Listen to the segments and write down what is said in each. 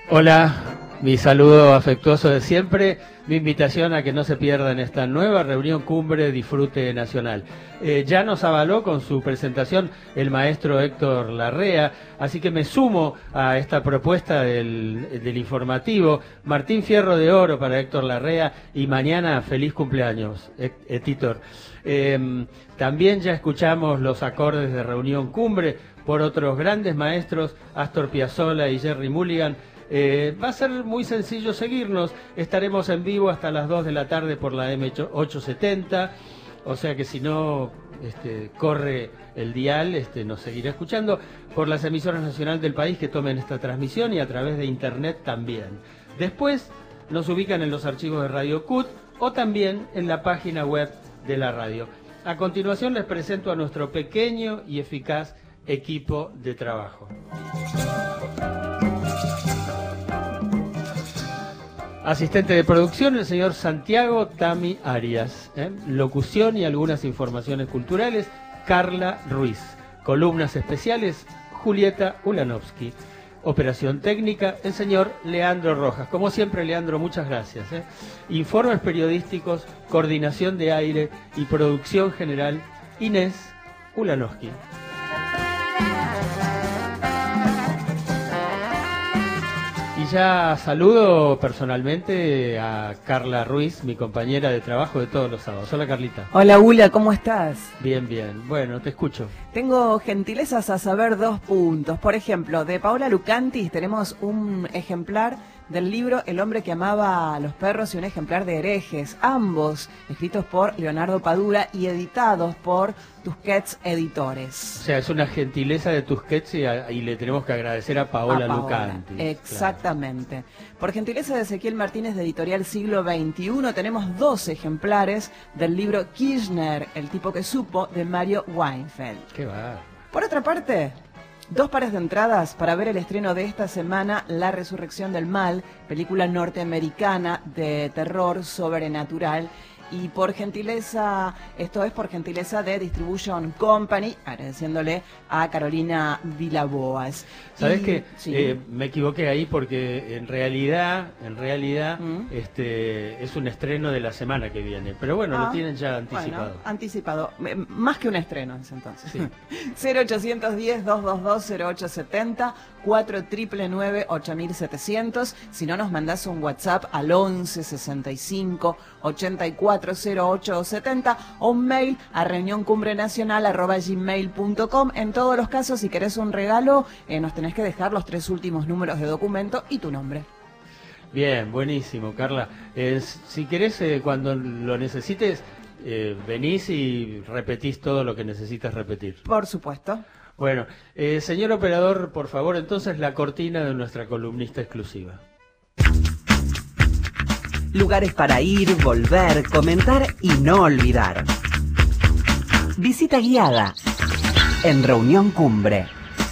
Hola, mi saludo afectuoso de siempre, mi invitación a que no se pierdan esta nueva reunión Cumbre Disfrute Nacional. Ya nos avaló con su presentación el maestro Héctor Larrea, así que me sumo a esta propuesta del informativo. Martín Fierro de Oro para Héctor Larrea y mañana feliz cumpleaños, Héctor. También ya escuchamos los acordes de reunión Cumbre por otros grandes maestros, Astor Piazzolla y Jerry Mulligan. Va a ser muy sencillo seguirnos, estaremos en vivo hasta las 2 de la tarde por la M870, o sea que si no corre el dial, nos seguirá escuchando por las emisoras nacionales del país que tomen esta transmisión y a través de internet también. Después nos ubican en los archivos de Radio CUT o también en la página web de la radio. A continuación les presento a nuestro pequeño y eficaz equipo de trabajo. Asistente de producción, el señor Santiago Tami Arias. Locución y algunas informaciones culturales, Carla Ruiz. Columnas especiales, Julieta Ulanovsky. Operación técnica, el señor Leandro Rojas. Como siempre, Leandro, muchas gracias. Informes periodísticos, coordinación de aire y producción general, Inés Ulanovsky. Ya saludo personalmente a Carla Ruiz, mi compañera de trabajo de todos los sábados. Hola, Carlita. Hola, Ula, ¿cómo estás? Bien, bien. Bueno, te escucho. Tengo gentilezas a saber 2 puntos. Por ejemplo, de Paola Lucantis tenemos un ejemplar del libro El hombre que amaba a los perros y un ejemplar de Herejes, ambos escritos por Leonardo Padura y editados por Tusquets Editores. O sea, es una gentileza de Tusquets y le tenemos que agradecer a Paola Lucantis. Exactamente. Claro. Por gentileza de Ezequiel Martínez de Editorial Siglo XXI tenemos 2 ejemplares del libro Kirchner, el tipo que supo, de Mario Weinfeld. Qué va. Por otra parte, 2 pares de entradas para ver el estreno de esta semana, La Resurrección del Mal, película norteamericana de terror sobrenatural. Y por gentileza, esto es por gentileza de Distribution Company, agradeciéndole a Carolina Vilaboas. ¿Sabés qué? Sí. Me equivoqué ahí porque en realidad es un estreno de la semana que viene. Pero bueno, lo tienen ya anticipado. Bueno, anticipado. Más que un estreno es entonces. Sí. 0810-222-0870, 4999-8700. Si no, nos mandás un WhatsApp al 1165-840870 o un mail a reunioncumbrenacional@gmail.com. En todos los casos, si querés un regalo, nos tenés que dejar los 3 últimos números de documento y tu nombre. Bien, buenísimo, Carla. Si querés, cuando lo necesites, venís y repetís todo lo que necesitas repetir. Por supuesto. Bueno, señor operador, por favor, entonces la cortina de nuestra columnista exclusiva. Lugares para ir, volver, comentar y no olvidar. Visita guiada en Reunión Cumbre.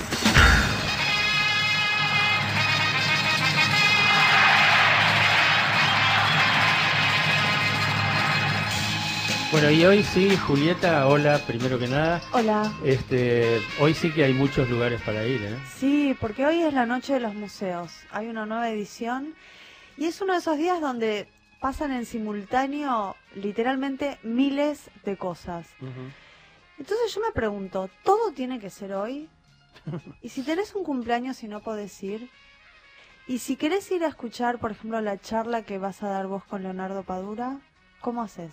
Bueno, y hoy sí, Julieta, hola, primero que nada. Hola. Hoy sí que hay muchos lugares para ir, ¿eh? Sí, porque hoy es la noche de los museos. Hay una nueva edición y es uno de esos días donde pasan en simultáneo literalmente miles de cosas. Entonces yo me pregunto, ¿todo tiene que ser hoy? ¿Y si tenés un cumpleaños y no podés ir? ¿Y si querés ir a escuchar, por ejemplo, la charla que vas a dar vos con Leonardo Padura? ¿Cómo haces?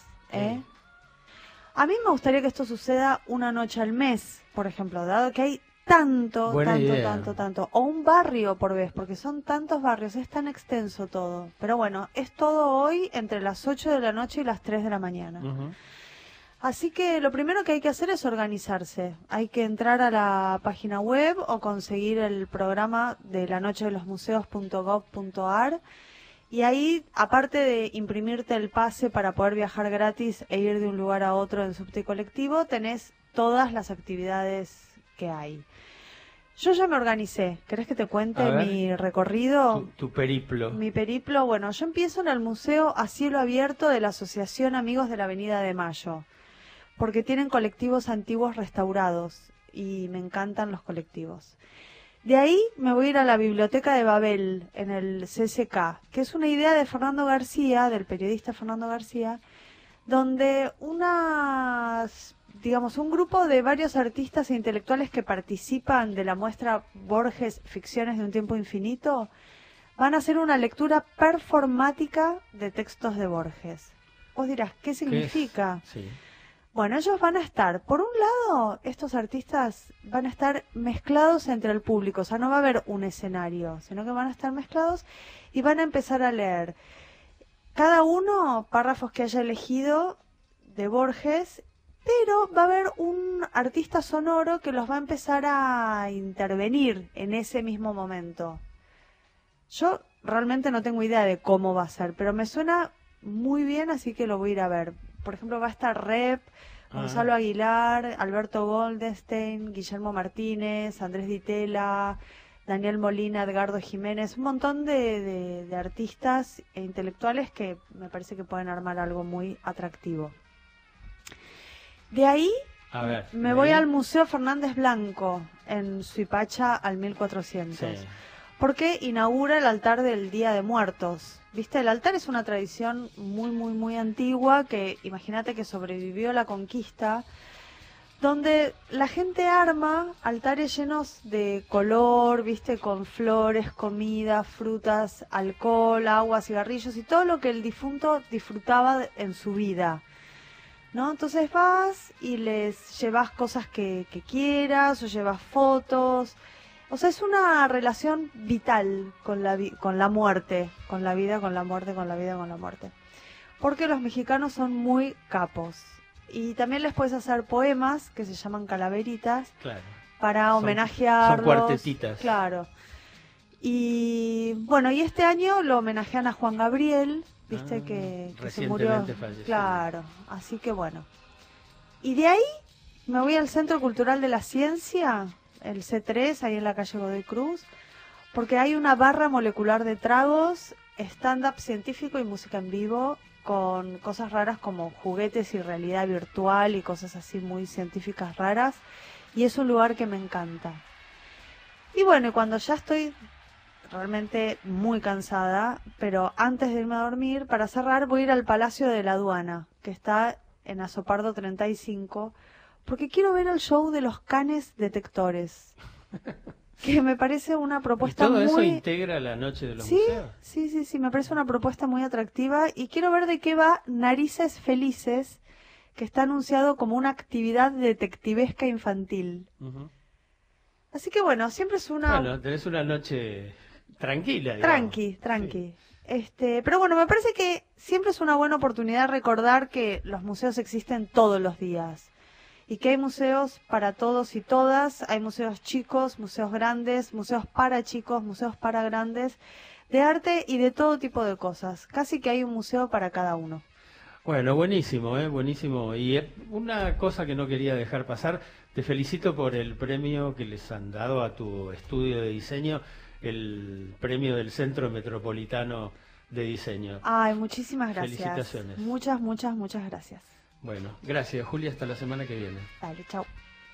A mí me gustaría que esto suceda una noche al mes, por ejemplo, dado que hay tanto, o un barrio por vez, porque son tantos barrios, es tan extenso todo. Pero bueno, es todo hoy entre las 8 de la noche y las 3 de la mañana. Así que lo primero que hay que hacer es organizarse. Hay que entrar a la página web o conseguir el programa de la noche de los museos.gov.ar. Y ahí, aparte de imprimirte el pase para poder viajar gratis e ir de un lugar a otro en subte colectivo, tenés todas las actividades que hay. Yo ya me organicé. ¿Querés que te cuente mi recorrido? Tu periplo. Mi periplo, bueno, yo empiezo en el Museo a Cielo Abierto de la Asociación Amigos de la Avenida de Mayo, porque tienen colectivos antiguos restaurados y me encantan los colectivos. De ahí me voy a ir a la Biblioteca de Babel, en el CCK, que es una idea de Fernando García, del periodista Fernando García, donde un grupo de varios artistas e intelectuales que participan de la muestra Borges, Ficciones de un tiempo infinito, van a hacer una lectura performática de textos de Borges. Vos dirás, ¿qué significa? Sí. Bueno, ellos van a estar, por un lado, estos artistas van a estar mezclados entre el público, o sea, no va a haber un escenario, sino que van a estar mezclados y van a empezar a leer cada uno párrafos que haya elegido de Borges, pero va a haber un artista sonoro que los va a empezar a intervenir en ese mismo momento. Yo realmente no tengo idea de cómo va a ser, pero me suena muy bien, así que lo voy a ir a ver. Por ejemplo, va a estar Rep, Gonzalo Aguilar, Alberto Goldstein, Guillermo Martínez, Andrés Ditela, Daniel Molina, Edgardo Jiménez, un montón de artistas e intelectuales que me parece que pueden armar algo muy atractivo. De ahí me voy al Museo Fernández Blanco, en Suipacha al 1400. Sí. Porque inaugura el altar del Día de Muertos. ¿Viste? El altar es una tradición muy, muy, muy antigua que, imagínate que sobrevivió a la conquista, donde la gente arma altares llenos de color, ¿viste? Con flores, comida, frutas, alcohol, agua, cigarrillos y todo lo que el difunto disfrutaba en su vida, ¿no? Entonces vas y les llevas cosas que quieras o llevas fotos. O sea, es una relación vital con la muerte, con la vida, con la muerte, con la vida, con la muerte. Porque los mexicanos son muy capos. Y también les puedes hacer poemas que se llaman calaveritas, claro, para homenajearlos. Son cuartetitas. Claro. Y bueno, y este año lo homenajean a Juan Gabriel, viste que se murió. Falleció. Claro, así que bueno. Y de ahí me voy al Centro Cultural de la Ciencia, el C3, ahí en la calle Godoy Cruz, porque hay una barra molecular de tragos, stand-up científico y música en vivo, con cosas raras como juguetes y realidad virtual y cosas así muy científicas raras, y es un lugar que me encanta. Y bueno, y cuando ya estoy realmente muy cansada, pero antes de irme a dormir, para cerrar, voy a ir al Palacio de la Aduana, que está en Azopardo 35, porque quiero ver el show de los canes detectores, que me parece una propuesta muy... ¿Y todo eso integra la noche de los museos? Sí, me parece una propuesta muy atractiva, y quiero ver de qué va Narices Felices, que está anunciado como una actividad detectivesca infantil. Uh-huh. Así que bueno, siempre es una... Bueno, tenés una noche tranquila, digamos. Tranqui. Sí. Pero bueno, me parece que siempre es una buena oportunidad recordar que los museos existen todos los días. Y que hay museos para todos y todas, hay museos chicos, museos grandes, museos para chicos, museos para grandes, de arte y de todo tipo de cosas. Casi que hay un museo para cada uno. Bueno, buenísimo, buenísimo. Y una cosa que no quería dejar pasar, te felicito por el premio que les han dado a tu estudio de diseño, el premio del Centro Metropolitano de Diseño. Ay, muchísimas gracias. Felicitaciones. Muchas gracias. Bueno, gracias Julia, hasta la semana que viene. Dale, chao.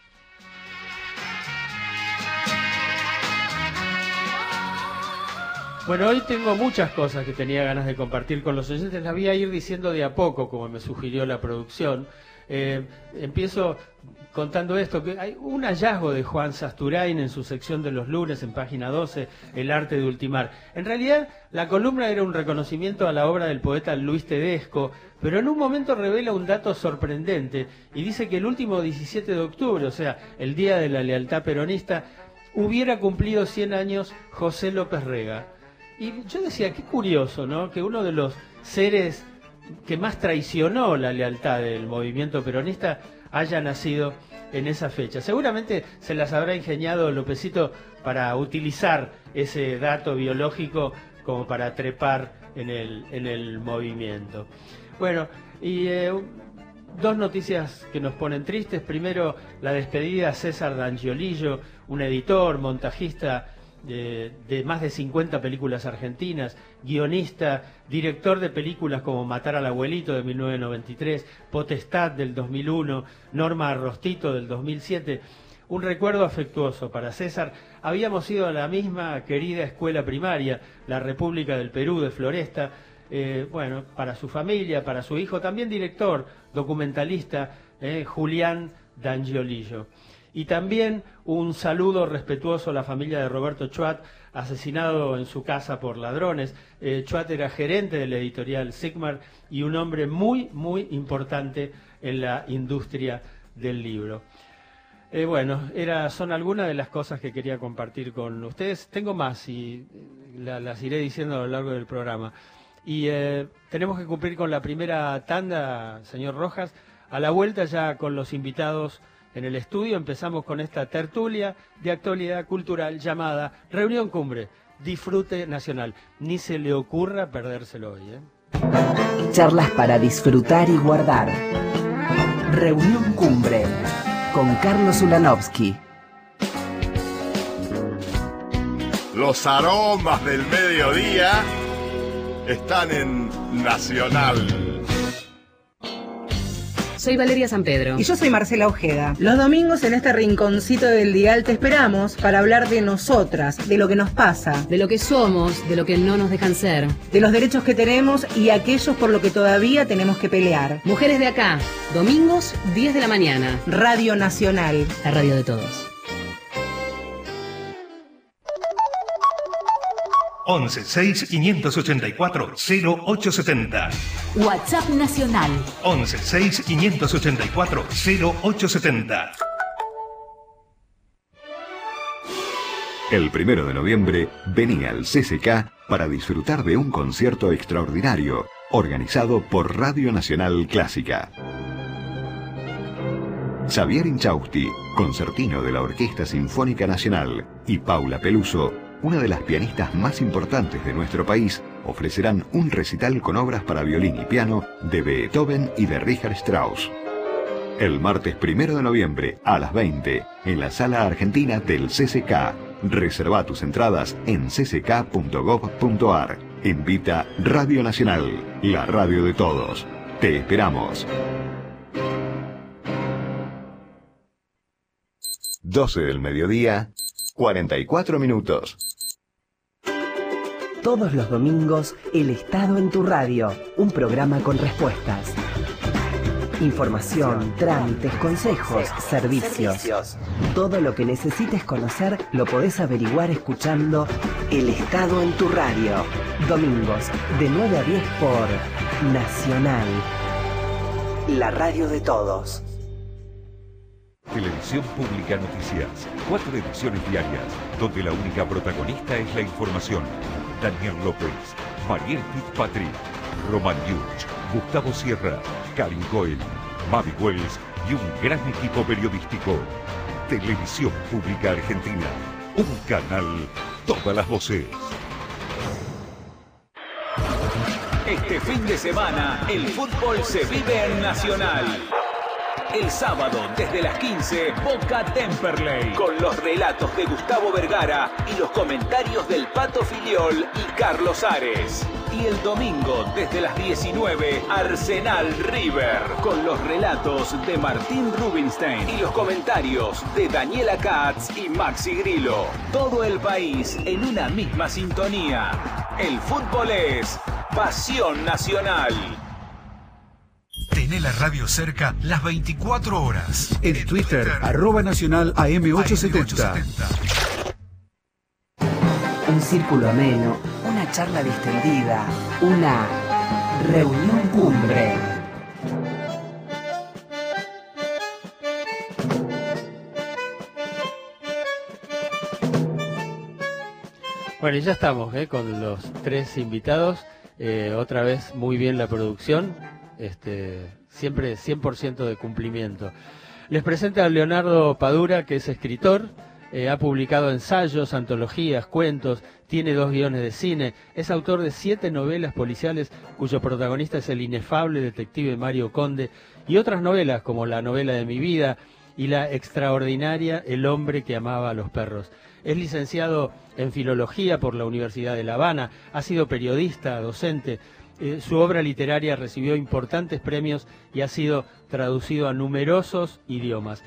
Bueno, hoy tengo muchas cosas que tenía ganas de compartir con los oyentes, las voy a ir diciendo de a poco, como me sugirió la producción. Empiezo contando esto, que hay un hallazgo de Juan Sasturain en su sección de los lunes, en página 12, El arte de ultimar. En realidad, la columna era un reconocimiento a la obra del poeta Luis Tedesco, pero en un momento revela un dato sorprendente y dice que el último 17 de octubre, o sea, el Día de la Lealtad Peronista, hubiera cumplido 100 años José López Rega. Y yo decía, qué curioso, ¿no?, que uno de los seres que más traicionó la lealtad del movimiento peronista haya nacido en esa fecha. Seguramente se las habrá ingeniado Lópezito para utilizar ese dato biológico como para trepar en el movimiento. Bueno, y dos noticias que nos ponen tristes. Primero, la despedida a César D'Angiolillo, un editor, montajista de más de 50 películas argentinas, guionista, director de películas como Matar al abuelito de 1993, Potestad del 2001, Norma Arrostito del 2007, Un recuerdo afectuoso para César. Habíamos ido a la misma querida escuela primaria, la República del Perú de Floresta. Bueno, para su familia, para su hijo, también director, documentalista, Julián D'Angiolillo. Y también un saludo respetuoso a la familia de Roberto Chuat, asesinado en su casa por ladrones. Chuat era gerente de la editorial Sigmar y un hombre muy, muy importante en la industria del libro. Bueno, son algunas de las cosas que quería compartir con ustedes. Tengo más y las iré diciendo a lo largo del programa. Y tenemos que cumplir con la primera tanda, señor Rojas. A la vuelta ya con los invitados en el estudio empezamos con esta tertulia de actualidad cultural llamada Reunión Cumbre, Disfrute Nacional. Ni se le ocurra perdérselo hoy, Charlas para disfrutar y guardar. Reunión Cumbre con Carlos Ulanovsky. Los aromas del mediodía están en Nacional. Soy Valeria San Pedro. Y yo soy Marcela Ojeda. Los domingos en este rinconcito del dial te esperamos para hablar de nosotras, de lo que nos pasa, De lo que somos, de lo que no nos dejan ser. de los derechos que tenemos y aquellos por lo que todavía tenemos que pelear. Mujeres de acá, domingos, 10 de la mañana. Radio Nacional. La radio de todos. 11 6 584 0870. WhatsApp Nacional. 11 6 584 0870. El 1 de noviembre venía al CCK para disfrutar de un concierto extraordinario organizado por Radio Nacional Clásica. Xavier Inchausti, concertino de la Orquesta Sinfónica Nacional, y Paula Peluso, una de las pianistas más importantes de nuestro país, ofrecerán un recital con obras para violín y piano de Beethoven y de Richard Strauss. El martes 1 de noviembre a las 20 en la Sala Argentina del CCK. Reserva tus entradas en cck.gov.ar. Invita Radio Nacional, la radio de todos. Te esperamos. 12 del mediodía, 44 minutos. Todos los domingos, El Estado en tu radio, un programa con respuestas. Información, trámites, consejos, servicios. Todo lo que necesites conocer lo podés averiguar escuchando El Estado en tu radio. Domingos, de 9 a 10 por Nacional, la radio de todos. Televisión Pública Noticias, 4 ediciones diarias, donde la única protagonista es la información. Daniel López, Mariel Fitzpatrick, Roman Yuch, Gustavo Sierra, Karin Cohen, Mavi Wells y un gran equipo periodístico. Televisión Pública Argentina, un canal, todas las voces. Este fin de semana, el fútbol se vive en Nacional. El sábado, desde las 15, Boca Temperley, con los relatos de Gustavo Vergara y los comentarios del Pato Filiol y Carlos Ares. Y el domingo, desde las 19, Arsenal River, con los relatos de Martín Rubinstein y los comentarios de Daniela Katz y Maxi Grillo. Todo el país en una misma sintonía. El fútbol es Pasión Nacional. Tené la radio cerca las 24 horas. En Twitter, @Nacional AM870. Un círculo ameno, una charla distendida, una reunión cumbre. Bueno, y ya estamos con los 3 invitados. Otra vez muy bien la producción. Siempre 100% de cumplimiento. Les presento a Leonardo Padura, que es escritor, ha publicado ensayos, antologías, cuentos, tiene 2 guiones de cine, es autor de 7 novelas policiales cuyo protagonista es el inefable detective Mario Conde, y otras novelas como La novela de mi vida y la extraordinaria El hombre que amaba a los perros. Es licenciado en Filología por la Universidad de La Habana, ha sido periodista, docente. Su obra literaria recibió importantes premios y ha sido traducido a numerosos idiomas.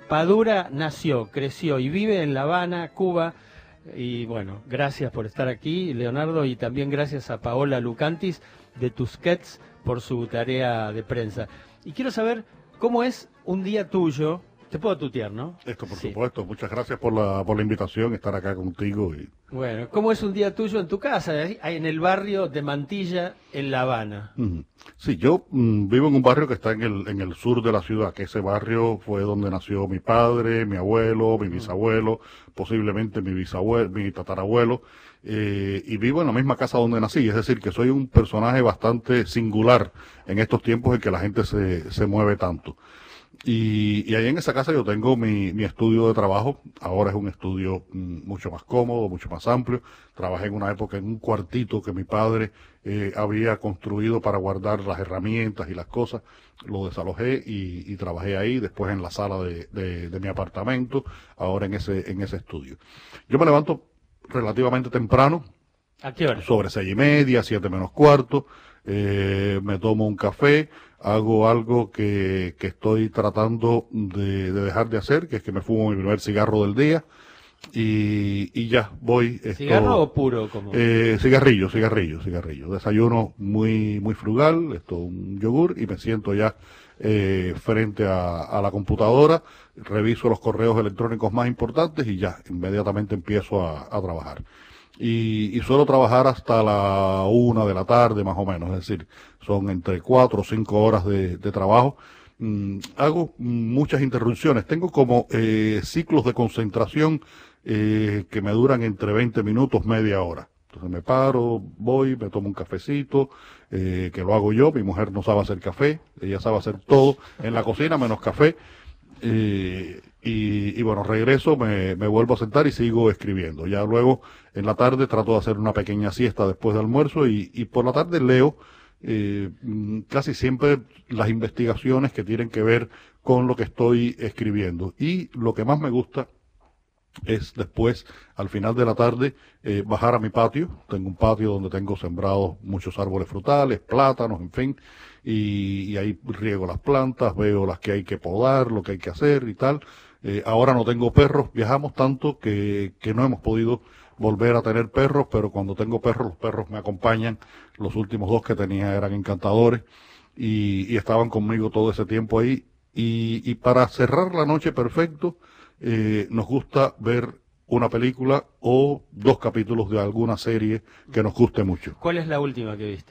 Padura nació, creció y vive en La Habana, Cuba. Y bueno, gracias por estar aquí, Leonardo, y también gracias a Paola Lucantis de Tusquets por su tarea de prensa. Y quiero saber cómo es un día tuyo. Te puedo tutear, ¿no? Esto, por supuesto. Muchas gracias por la invitación, estar acá contigo. Bueno, ¿cómo es un día tuyo en tu casa, en el barrio de Mantilla, en La Habana? Sí, yo vivo en un barrio que está en el sur de la ciudad, que ese barrio fue donde nació mi padre, mi abuelo, mi bisabuelo, posiblemente mi bisabuelo, mi tatarabuelo, y vivo en la misma casa donde nací. Es decir, que soy un personaje bastante singular en estos tiempos en que la gente se mueve tanto. Y ahí en esa casa yo tengo mi estudio de trabajo. Ahora es un estudio mucho más cómodo, mucho más amplio. Trabajé en una época en un cuartito que mi padre había construido para guardar las herramientas y las cosas. Lo desalojé y trabajé ahí, después en la sala de mi apartamento, ahora en ese estudio. Yo me levanto relativamente temprano. ¿A qué hora? Sobre 6:30, 7 menos cuarto. Me tomo un café, hago algo que estoy tratando de dejar de hacer, que es que me fumo mi primer cigarro del día y ya voy. ¿Cigarro o puro? Cigarrillo. Desayuno muy frugal, un yogur, y me siento ya frente a la computadora, reviso los correos electrónicos más importantes y ya inmediatamente empiezo a trabajar. Y suelo trabajar hasta la 1 de la tarde más o menos, es decir, son entre 4 o 5 horas de trabajo. Hago muchas interrupciones, tengo como ciclos de concentración que me duran entre 20 minutos, media hora. Entonces me paro, voy, me tomo un cafecito, que lo hago yo. Mi mujer no sabe hacer café, ella sabe hacer todo en la cocina menos café. Y bueno, regreso, me vuelvo a sentar y sigo escribiendo. Ya luego, en la tarde, trato de hacer una pequeña siesta después del almuerzo y por la tarde leo casi siempre las investigaciones que tienen que ver con lo que estoy escribiendo. Y lo que más me gusta es después, al final de la tarde, bajar a mi patio. Tengo un patio donde tengo sembrados muchos árboles frutales, plátanos, en fin, y ahí riego las plantas, veo las que hay que podar, lo que hay que hacer y tal. Ahora no tengo perros, viajamos tanto que no hemos podido volver a tener perros, pero cuando tengo perros, los perros me acompañan. Los últimos 2 que tenía eran encantadores y estaban conmigo todo ese tiempo ahí. Y para cerrar la noche perfecto, nos gusta ver una película o 2 capítulos de alguna serie que nos guste mucho. ¿Cuál es la última que viste?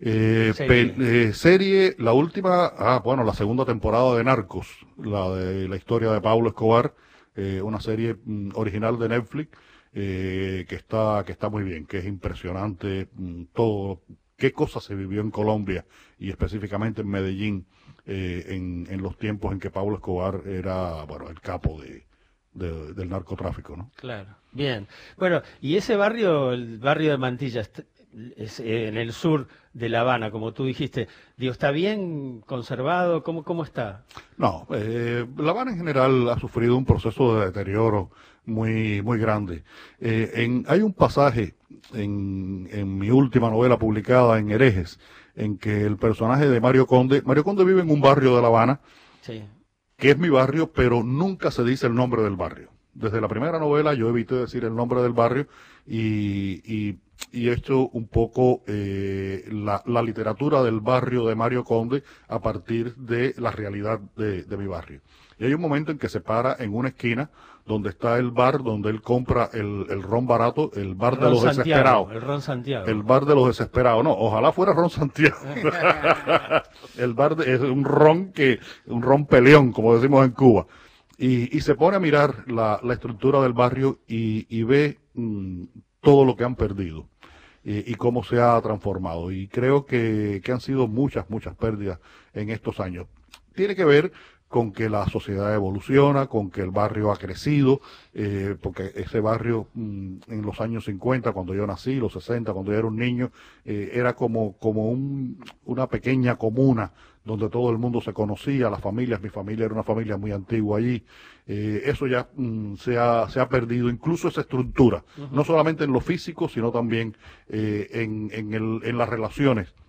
Serie, la última, la segunda temporada de Narcos, la de la historia de Pablo Escobar, una serie original de Netflix, que está muy bien, que es impresionante todo, qué cosa se vivió en Colombia y específicamente en Medellín, en los tiempos en que Pablo Escobar era, el capo del narcotráfico, ¿no? Claro, bien. Bueno, y ese barrio, el barrio de Mantilla, es en el sur de La Habana, como tú dijiste, ¿está bien conservado? ¿Cómo está? No, La Habana en general ha sufrido un proceso de deterioro muy grande. Hay un pasaje en mi última novela publicada en Herejes, en que el personaje de Mario Conde vive en un barrio de La Habana, sí, que es mi barrio, pero nunca se dice el nombre del barrio. Desde la primera novela yo evité decir el nombre del barrio y he hecho un poco la literatura del barrio de Mario Conde a partir de la realidad de mi barrio. Y hay un momento en que se para en una esquina donde está el bar donde él compra el ron barato, el bar de los desesperados. El ron Santiago. El bar de los desesperados. No, ojalá fuera ron Santiago. El bar es un ron peleón, como decimos en Cuba. Y se pone a mirar la estructura del barrio y ve todo lo que han perdido y cómo se ha transformado. Y creo que han sido muchas pérdidas en estos años. Tiene que ver con que la sociedad evoluciona, con que el barrio ha crecido, porque ese barrio en los años 50, cuando yo nací, los 60, cuando yo era un niño, era como una pequeña comuna donde todo el mundo se conocía, las familias, mi familia era una familia muy antigua allí. Eso ya se ha perdido, incluso esa estructura, no solamente en lo físico, sino también en las relaciones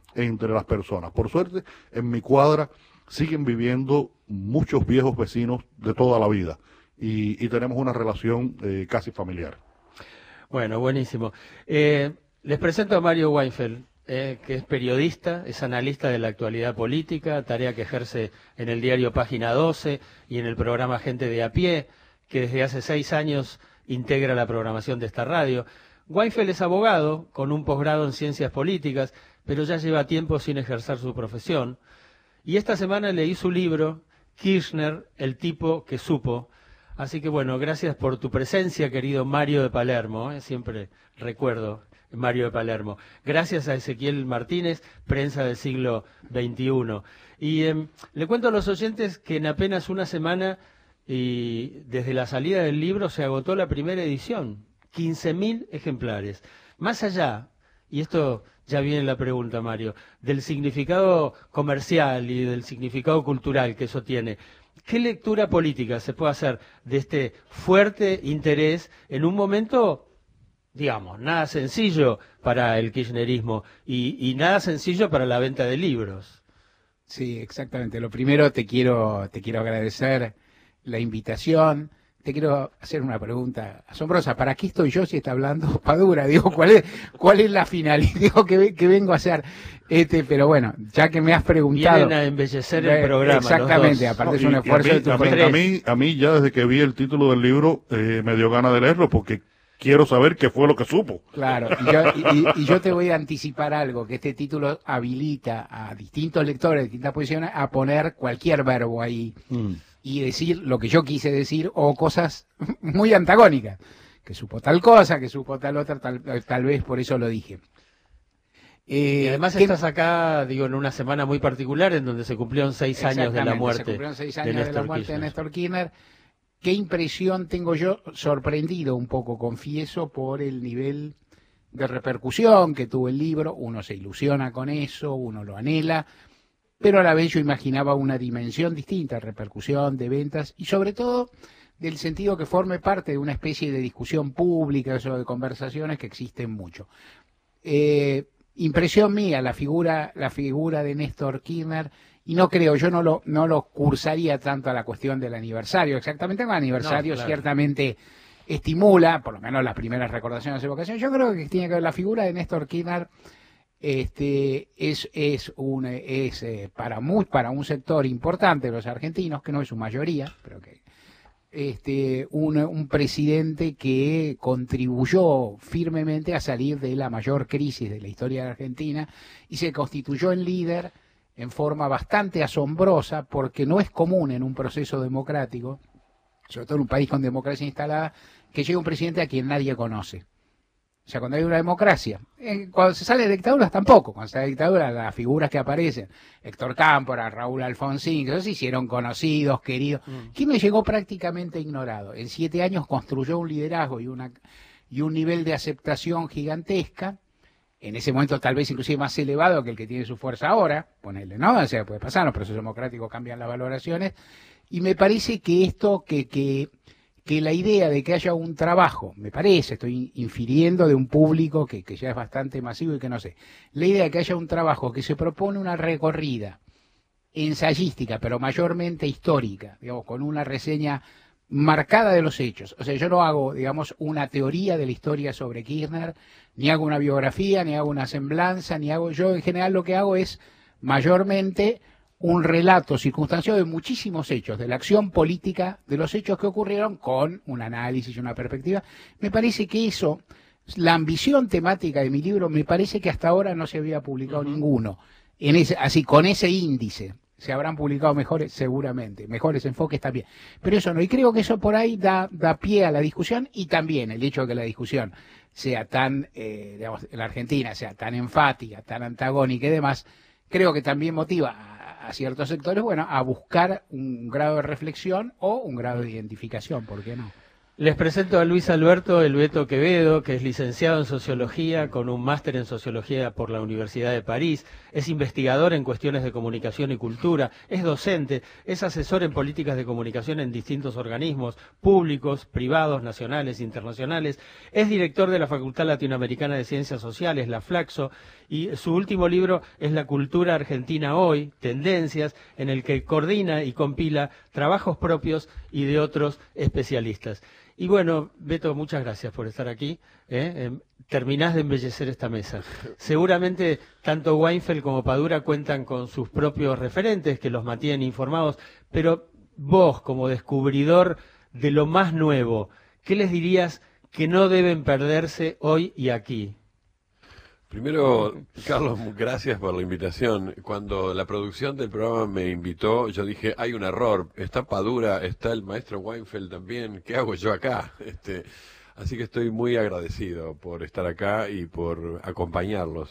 entre las personas. Por suerte, en mi cuadra siguen viviendo muchos viejos vecinos de toda la vida y tenemos una relación casi familiar. Bueno, buenísimo. Les presento a Mario Weinfeld, que es periodista, es analista de la actualidad política, tarea que ejerce en el diario Página 12 y en el programa Gente de a Pie, que desde hace 6 años integra la programación de esta radio. Weinfeld es abogado, con un posgrado en ciencias políticas, pero ya lleva tiempo sin ejercer su profesión. Y esta semana leí su libro, Kirchner, el tipo que supo. Así que bueno, gracias por tu presencia, querido Mario de Palermo, siempre recuerdo Mario de Palermo. Gracias a Ezequiel Martínez, Prensa del Siglo XXI. Y le cuento a los oyentes que en apenas una semana, y desde la salida del libro, se agotó la primera edición. 15.000 ejemplares. Más allá, y esto ya viene la pregunta, Mario, del significado comercial y del significado cultural que eso tiene, ¿qué lectura política se puede hacer de este fuerte interés en un momento, digamos, nada sencillo para el kirchnerismo y nada sencillo para la venta de libros? Sí, exactamente. Lo primero, te quiero agradecer la invitación. Te quiero hacer una pregunta asombrosa. ¿Para qué estoy yo si está hablando Padura? Digo, ¿cuál es la finalidad? Digo, ¿qué vengo a hacer? Pero bueno, ya que me has preguntado. Vienen a embellecer el programa. Exactamente, aparte es un esfuerzo de tu parte. A mí ya desde que vi el título del libro me dio ganas de leerlo porque quiero saber qué fue lo que supo. Claro, y yo te voy a anticipar algo, que este título habilita a distintos lectores de distintas posiciones a poner cualquier verbo ahí. Y decir lo que yo quise decir o cosas muy antagónicas, que supo tal cosa, que supo tal otra, tal vez por eso lo dije. Y además estás acá, digo, en una semana muy particular en donde se cumplieron 6 años de la muerte. Se cumplieron 6 años de la muerte de Néstor Kirchner. ¿Qué impresión tengo yo? Sorprendido un poco, confieso, por el nivel de repercusión que tuvo el libro. Uno se ilusiona con eso, uno lo anhela. Pero a la vez yo imaginaba una dimensión distinta, repercusión, de ventas, y sobre todo del sentido que forme parte de una especie de discusión pública, eso de conversaciones que existen mucho. Impresión mía, la figura de Néstor Kirchner, y no creo, yo no lo cursaría tanto a la cuestión del aniversario, exactamente el aniversario ciertamente estimula, por lo menos las primeras recordaciones, evocaciones. Yo creo que tiene que ver la figura de Néstor Kirchner. Es para un sector importante de los argentinos, que no es su mayoría, pero que un presidente que contribuyó firmemente a salir de la mayor crisis de la historia de Argentina y se constituyó en líder en forma bastante asombrosa, porque no es común en un proceso democrático, sobre todo en un país con democracia instalada, que llegue un presidente a quien nadie conoce. O sea, cuando hay una democracia, cuando se sale de dictaduras tampoco, cuando se sale de dictadura las figuras que aparecen, Héctor Cámpora, Raúl Alfonsín, que esos se hicieron conocidos, queridos. Kirchner llegó prácticamente ignorado. En 7 años construyó un liderazgo y un nivel de aceptación gigantesca, en ese momento tal vez inclusive más elevado que el que tiene su fuerza ahora, ponerle, ¿no? O sea, puede pasar, los procesos democráticos cambian las valoraciones, y me parece que esto que la idea de que haya un trabajo, me parece, estoy infiriendo de un público que ya es bastante masivo y que no sé, la idea de que haya un trabajo que se propone una recorrida ensayística, pero mayormente histórica, digamos, con una reseña marcada de los hechos. O sea, yo no hago, digamos, una teoría de la historia sobre Kirchner, ni hago una biografía, ni hago una semblanza, yo en general lo que hago es mayormente un relato circunstanciado de muchísimos hechos, de la acción política, de los hechos que ocurrieron, con un análisis y una perspectiva. Me parece que eso, la ambición temática de mi libro, me parece que hasta ahora no se había publicado ninguno, así con ese índice. Se habrán publicado mejores, seguramente, mejores enfoques también. Pero eso no, y creo que eso por ahí da pie a la discusión, y también el hecho de que la discusión sea tan, digamos, en la Argentina, sea tan enfática, tan antagónica y demás, creo que también motiva a ciertos sectores, bueno, a buscar un grado de reflexión o un grado de identificación, ¿por qué no? Les presento a Luis Alberto El Beto Quevedo, que es licenciado en Sociología con un máster en Sociología por la Universidad de París, es investigador en cuestiones de comunicación y cultura, es docente, es asesor en políticas de comunicación en distintos organismos públicos, privados, nacionales, internacionales, es director de la Facultad Latinoamericana de Ciencias Sociales, la Flaxo, y su último libro es La Cultura Argentina Hoy, Tendencias, en el que coordina y compila trabajos propios y de otros especialistas. Y bueno, Beto, muchas gracias por estar aquí. Terminás de embellecer esta mesa. Seguramente tanto Weinfeld como Padura cuentan con sus propios referentes que los mantienen informados, pero vos, como descubridor de lo más nuevo, ¿qué les dirías que no deben perderse hoy y aquí? Primero, Carlos, gracias por la invitación. Cuando la producción del programa me invitó, yo dije, hay un error, está Padura, está el maestro Weinfeld también, ¿qué hago yo acá? Así que estoy muy agradecido por estar acá y por acompañarlos.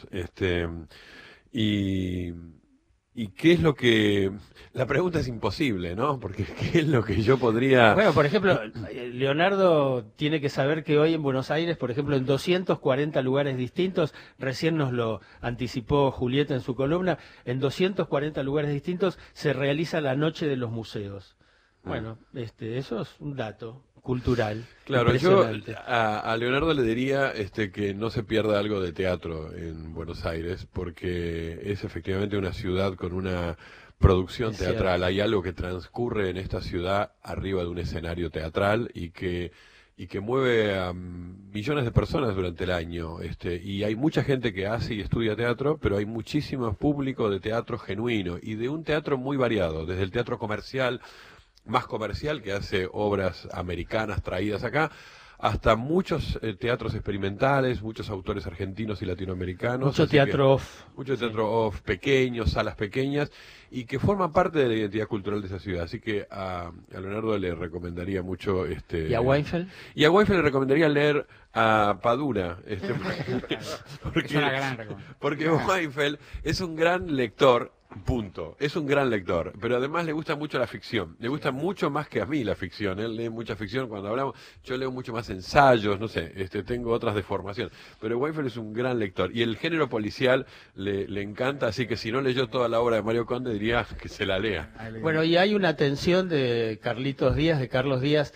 ¿Y qué es lo que...? La pregunta es imposible, ¿no? Porque ¿qué es lo que yo podría...? Bueno, por ejemplo, Leonardo tiene que saber que hoy en Buenos Aires, por ejemplo, en 240 lugares distintos, recién nos lo anticipó Julieta en su columna, en 240 lugares distintos se realiza la Noche de los Museos. Bueno, eso es un dato cultural. Claro, yo a Leonardo le diría que no se pierda algo de teatro en Buenos Aires, porque es efectivamente una ciudad con una producción teatral. Hay algo que transcurre en esta ciudad arriba de un escenario teatral y que mueve a millones de personas durante el año. Y hay mucha gente que hace y estudia teatro, pero hay muchísimo público de teatro genuino y de un teatro muy variado, desde el teatro comercial, más comercial, que hace obras americanas traídas acá, hasta muchos teatros experimentales, muchos autores argentinos y latinoamericanos. Mucho teatro off. Mucho teatro off, pequeños, salas pequeñas, y que forman parte de la identidad cultural de esa ciudad. Así que a Leonardo le recomendaría mucho... ¿Y a Weinfeld? Y a Weinfeld le recomendaría leer a Padura. Porque, es una gran recomendación. Porque Weinfeld es un gran lector. Punto. Es un gran lector, pero además le gusta mucho la ficción. Le gusta mucho más que a mí la ficción. Él lee mucha ficción. Cuando hablamos, yo leo mucho más ensayos, no sé, tengo otras deformaciones. Pero Weinfeld es un gran lector. Y el género policial le encanta, así que si no leyó toda la obra de Mario Conde, diría que se la lea. Bueno, y hay una tensión de Carlos Díaz,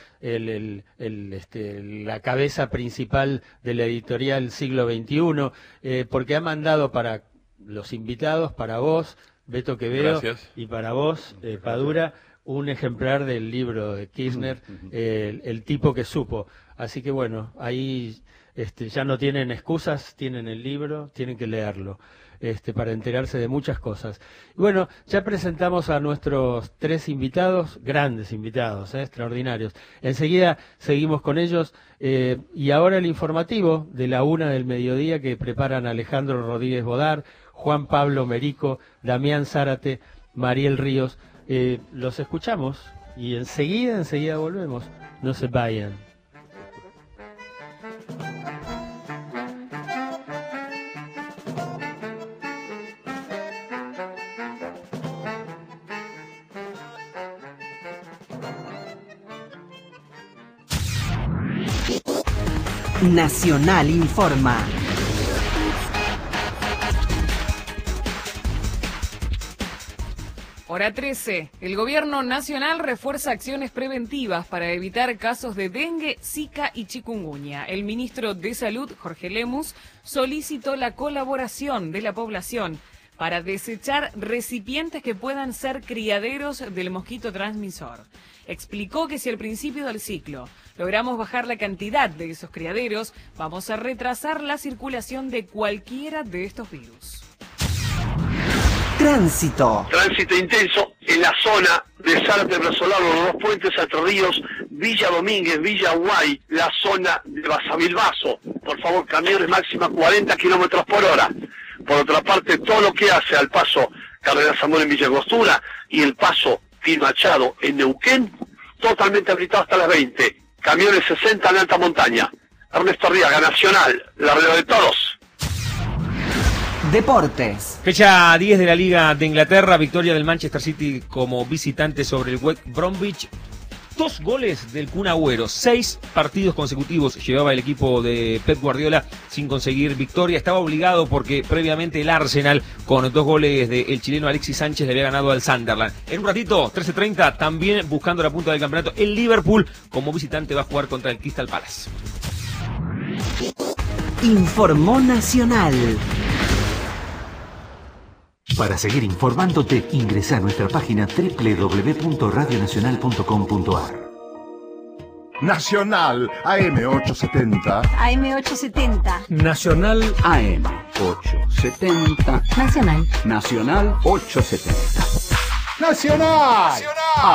la cabeza principal de la editorial Siglo XXI, porque ha mandado para los invitados, para vos, Beto Quevedo, gracias. Y para vos, Padura, un ejemplar del libro de Kirchner, el tipo que supo. Así que bueno, ahí ya no tienen excusas, tienen el libro, tienen que leerlo, para enterarse de muchas cosas. Y bueno, ya presentamos a nuestros 3 invitados, grandes invitados, extraordinarios. Enseguida seguimos con ellos, y ahora el informativo de la 1 del mediodía que preparan Alejandro Rodríguez Bodar, Juan Pablo Merico, Damián Zárate, Mariel Ríos. Los escuchamos y enseguida volvemos. No se vayan. Nacional informa. Hora 13. El Gobierno Nacional refuerza acciones preventivas para evitar casos de dengue, zika y chikungunya. El ministro de Salud, Jorge Lemus, solicitó la colaboración de la población para desechar recipientes que puedan ser criaderos del mosquito transmisor. Explicó que si al principio del ciclo logramos bajar la cantidad de esos criaderos, vamos a retrasar la circulación de cualquiera de estos virus. Tránsito. Tránsito intenso en la zona de Zárate, Brazolaro, Los Dos Puentes, Entre Ríos, Villa Domínguez, Villa Guay, la zona de Basavilbaso. Por favor, camiones máxima 40 kilómetros por hora. Por otra parte, todo lo que hace al paso Carrera Zamora en Villa Angostura y el paso Gil Machado en Neuquén, totalmente habilitado hasta las 20. Camiones 60 en alta montaña. Ernesto Arriaga, Nacional, la radio de todos. Deportes. Fecha 10 de la Liga de Inglaterra, victoria del Manchester City como visitante sobre el West Bromwich 2 goles del Kun Agüero. 6 partidos consecutivos llevaba el equipo de Pep Guardiola sin conseguir victoria. Estaba obligado porque previamente el Arsenal, con 2 goles del chileno Alexis Sánchez, le había ganado al Sunderland. En un ratito, 13:30, también buscando la punta del campeonato, el Liverpool como visitante va a jugar contra el Crystal Palace. Informó Nacional. Para seguir informándote, ingresa a nuestra página www.radionacional.com.ar. Nacional AM870. AM870. Nacional AM870. Nacional. Nacional 870. Nacional.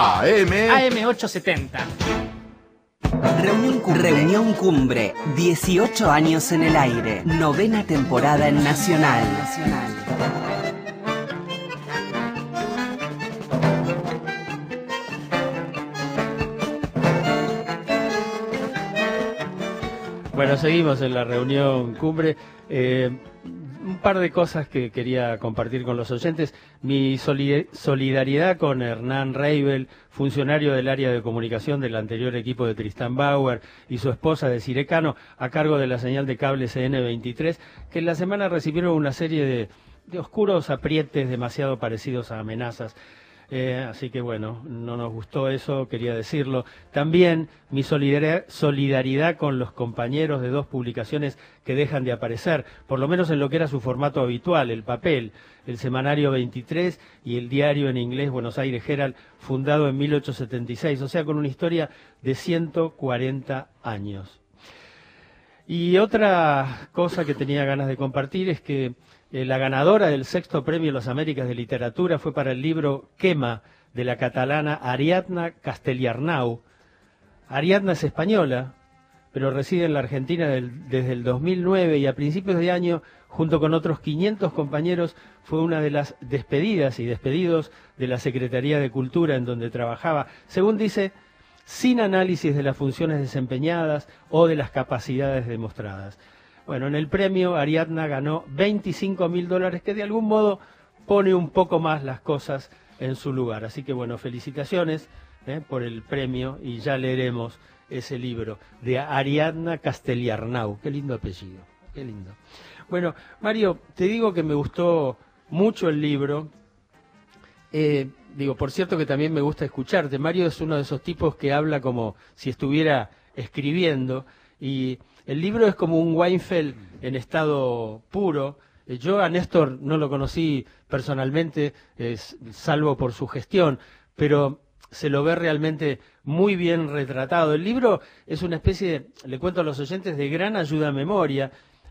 AM870. Reunión Cumbre. 18 años en el aire. 9ª temporada en Nacional. Bueno, seguimos en la reunión cumbre. Un par de cosas que quería compartir con los oyentes. Mi solidaridad con Hernán Reibel, funcionario del área de comunicación del anterior equipo de Tristán Bauer, y su esposa Desiree Cano, a cargo de la señal de cable CN23, que en la semana recibieron una serie de oscuros aprietes demasiado parecidos a amenazas. Así que bueno, no nos gustó eso, quería decirlo. También mi solidaridad con los compañeros de 2 publicaciones que dejan de aparecer, por lo menos en lo que era su formato habitual, el papel, el semanario 23 y el diario en inglés Buenos Aires Herald, fundado en 1876, o sea, con una historia de 140 años. Y otra cosa que tenía ganas de compartir es que la ganadora del 6º Premio Las Américas de Literatura fue para el libro Quema, de la catalana Ariadna Castellarnau. Ariadna es española, pero reside en la Argentina desde el 2009 y a principios de año, junto con otros 500 compañeros, fue una de las despedidas y despedidos de la Secretaría de Cultura en donde trabajaba, según dice, sin análisis de las funciones desempeñadas o de las capacidades demostradas. Bueno, en el premio Ariadna ganó $25.000, que de algún modo pone un poco más las cosas en su lugar. Así que bueno, felicitaciones por el premio y ya leeremos ese libro de Ariadna Castellarnau. Qué lindo apellido, qué lindo. Bueno, Mario, te digo que me gustó mucho el libro. Por cierto que también me gusta escucharte. Mario es uno de esos tipos que habla como si estuviera escribiendo y el libro es como un Weinfeld en estado puro. Yo a Néstor no lo conocí personalmente, salvo por su gestión, pero se lo ve realmente muy bien retratado. El libro es una especie, le cuento a los oyentes, de gran ayuda a memoria.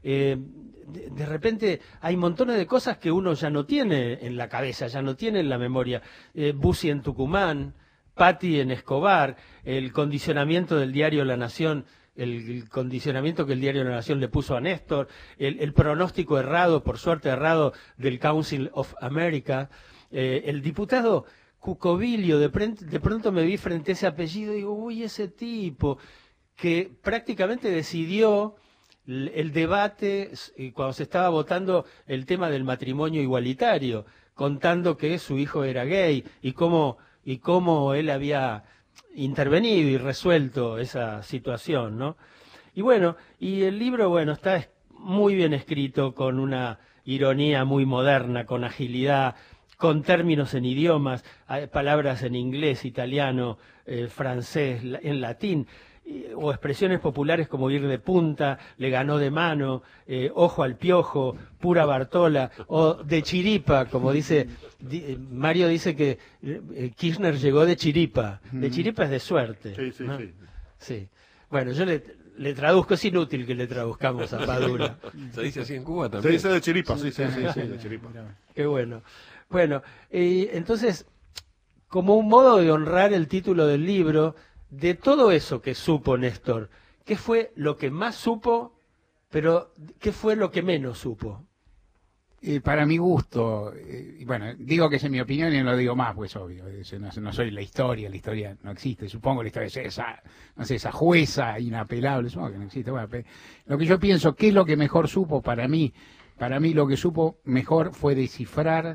De repente hay montones de cosas que uno ya no tiene en la cabeza, ya no tiene en la memoria. Bussi en Tucumán, Patti en Escobar, el condicionamiento del diario La Nación, el condicionamiento que el diario La Nación le puso a Néstor, el pronóstico errado, por suerte errado, del Council of America, el diputado Cucovilio, de pronto me vi frente a ese apellido y digo, uy, ese tipo que prácticamente decidió el debate cuando se estaba votando el tema del matrimonio igualitario, contando que su hijo era gay y cómo él había intervenido y resuelto esa situación, ¿no? Y bueno, y el libro, bueno, está muy bien escrito, con una ironía muy moderna, con agilidad, con términos en idiomas, palabras en inglés, italiano, francés, en latín, o expresiones populares como ir de punta, le ganó de mano, ojo al piojo, pura Bartola, o de chiripa, como dice, Mario dice que Kirchner llegó de chiripa. De chiripa es de suerte. Sí, ¿no? sí. Sí. Bueno, yo le traduzco, es inútil que le traduzcamos a Padura. Se dice así en Cuba también. Se dice de chiripa, sí, de chiripa. Qué bueno. Bueno, entonces, como un modo de honrar el título del libro, de todo eso que supo Néstor, ¿qué fue lo que más supo, pero qué fue lo que menos supo? Para mi gusto, bueno, digo que es mi opinión y no lo digo más, pues obvio, no soy la historia no existe, supongo la historia es esa, no sé, esa jueza inapelable, supongo que no existe. Bueno, lo que yo pienso, ¿qué es lo que mejor supo para mí? Para mí lo que supo mejor fue descifrar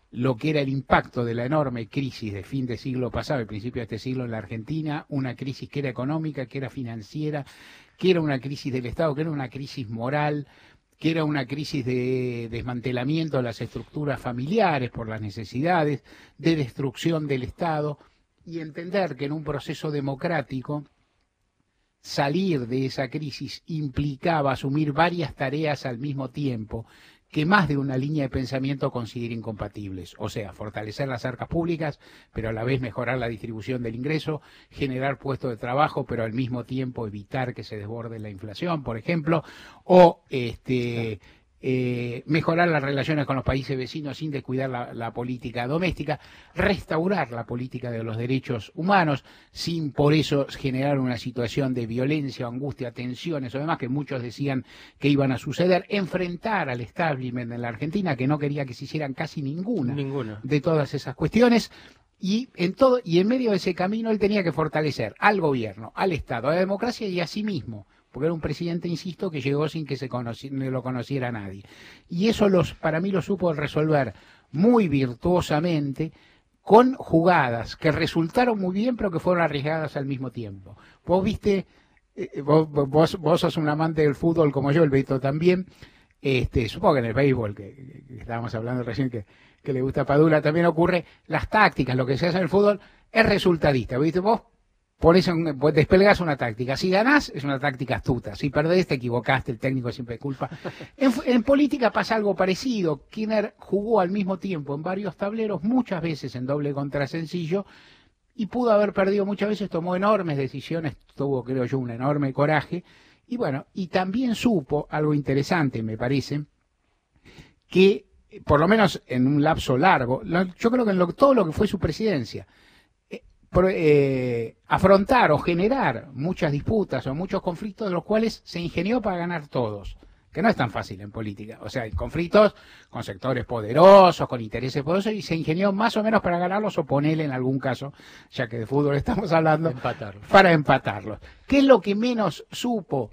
lo que era el impacto de la enorme crisis de fin de siglo pasado y principio de este siglo en la Argentina, una crisis que era económica, que era financiera, que era una crisis del Estado, que era una crisis moral, que era una crisis de desmantelamiento de las estructuras familiares por las necesidades, de destrucción del Estado, y entender que en un proceso democrático salir de esa crisis implicaba asumir varias tareas al mismo tiempo que más de una línea de pensamiento considera incompatibles, o sea, fortalecer las arcas públicas, pero a la vez mejorar la distribución del ingreso, generar puestos de trabajo, pero al mismo tiempo evitar que se desborde la inflación, por ejemplo, o mejorar las relaciones con los países vecinos sin descuidar la política doméstica, restaurar la política de los derechos humanos sin por eso generar una situación de violencia, angustia, tensiones o demás que muchos decían que iban a suceder, enfrentar al establishment en la Argentina que no quería que se hicieran casi ninguna de todas esas cuestiones. Y en medio de ese camino él tenía que fortalecer al gobierno, al Estado, a la democracia y a sí mismo, porque era un presidente, insisto, que llegó sin que lo conociera nadie. Y eso para mí lo supo resolver muy virtuosamente, con jugadas que resultaron muy bien, pero que fueron arriesgadas al mismo tiempo. Vos viste, vos sos un amante del fútbol como yo, el Beto también, supongo que en el béisbol, que estábamos hablando recién, que le gusta a Padula, también ocurre, las tácticas, lo que se hace en el fútbol, es resultadista, ¿viste? Vos desplegás una táctica. Si ganás, es una táctica astuta. Si perdés, te equivocaste, el técnico siempre culpa. En política pasa algo parecido. Kirchner jugó al mismo tiempo en varios tableros, muchas veces en doble contra sencillo, y pudo haber perdido muchas veces, tomó enormes decisiones, tuvo, creo yo, un enorme coraje. Y bueno, y también supo, algo interesante me parece, que por lo menos en un lapso largo, yo creo que en todo lo que fue su presidencia, afrontar o generar muchas disputas o muchos conflictos de los cuales se ingenió para ganar todos, que no es tan fácil en política. O sea, hay conflictos con sectores poderosos, con intereses poderosos, y se ingenió más o menos para ganarlos o ponerle en algún caso, ya que de fútbol estamos hablando, para empatarlos. ¿Qué es lo que menos supo?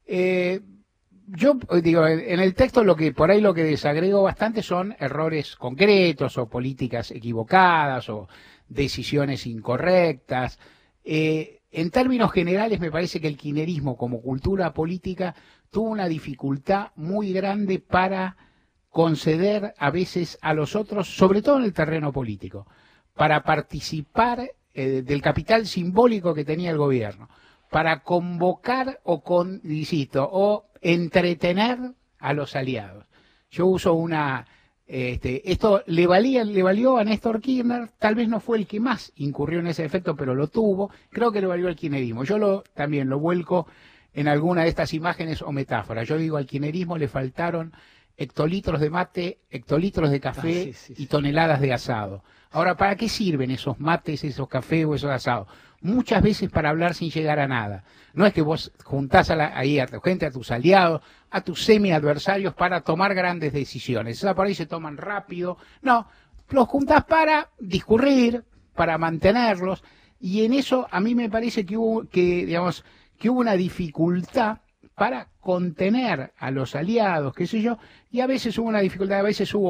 Yo digo, en el texto por ahí lo que desagrego bastante son errores concretos o políticas equivocadas o decisiones incorrectas. En términos generales me parece que el kirchnerismo como cultura política tuvo una dificultad muy grande para conceder a veces a los otros, sobre todo en el terreno político, para participar del capital simbólico que tenía el gobierno, para convocar o entretener a los aliados. Yo uso esto le valió a Néstor Kirchner, tal vez no fue el que más incurrió en ese efecto, pero lo tuvo, creo que le valió al kirchnerismo. Yo también lo vuelco en alguna de estas imágenes o metáforas. Yo digo, al kirchnerismo le faltaron hectolitros de mate, hectolitros de café y toneladas de asado. Ahora, ¿para qué sirven esos mates, esos cafés o esos asados? Muchas veces para hablar sin llegar a nada. No es que vos juntás ahí a tu gente, a tus aliados, a tus semi-adversarios para tomar grandes decisiones. Por ahí se toman rápido. No, los juntás para discurrir, para mantenerlos. Y en eso a mí me parece que hubo una dificultad para contener a los aliados, qué sé yo, y a veces hubo una dificultad, a veces hubo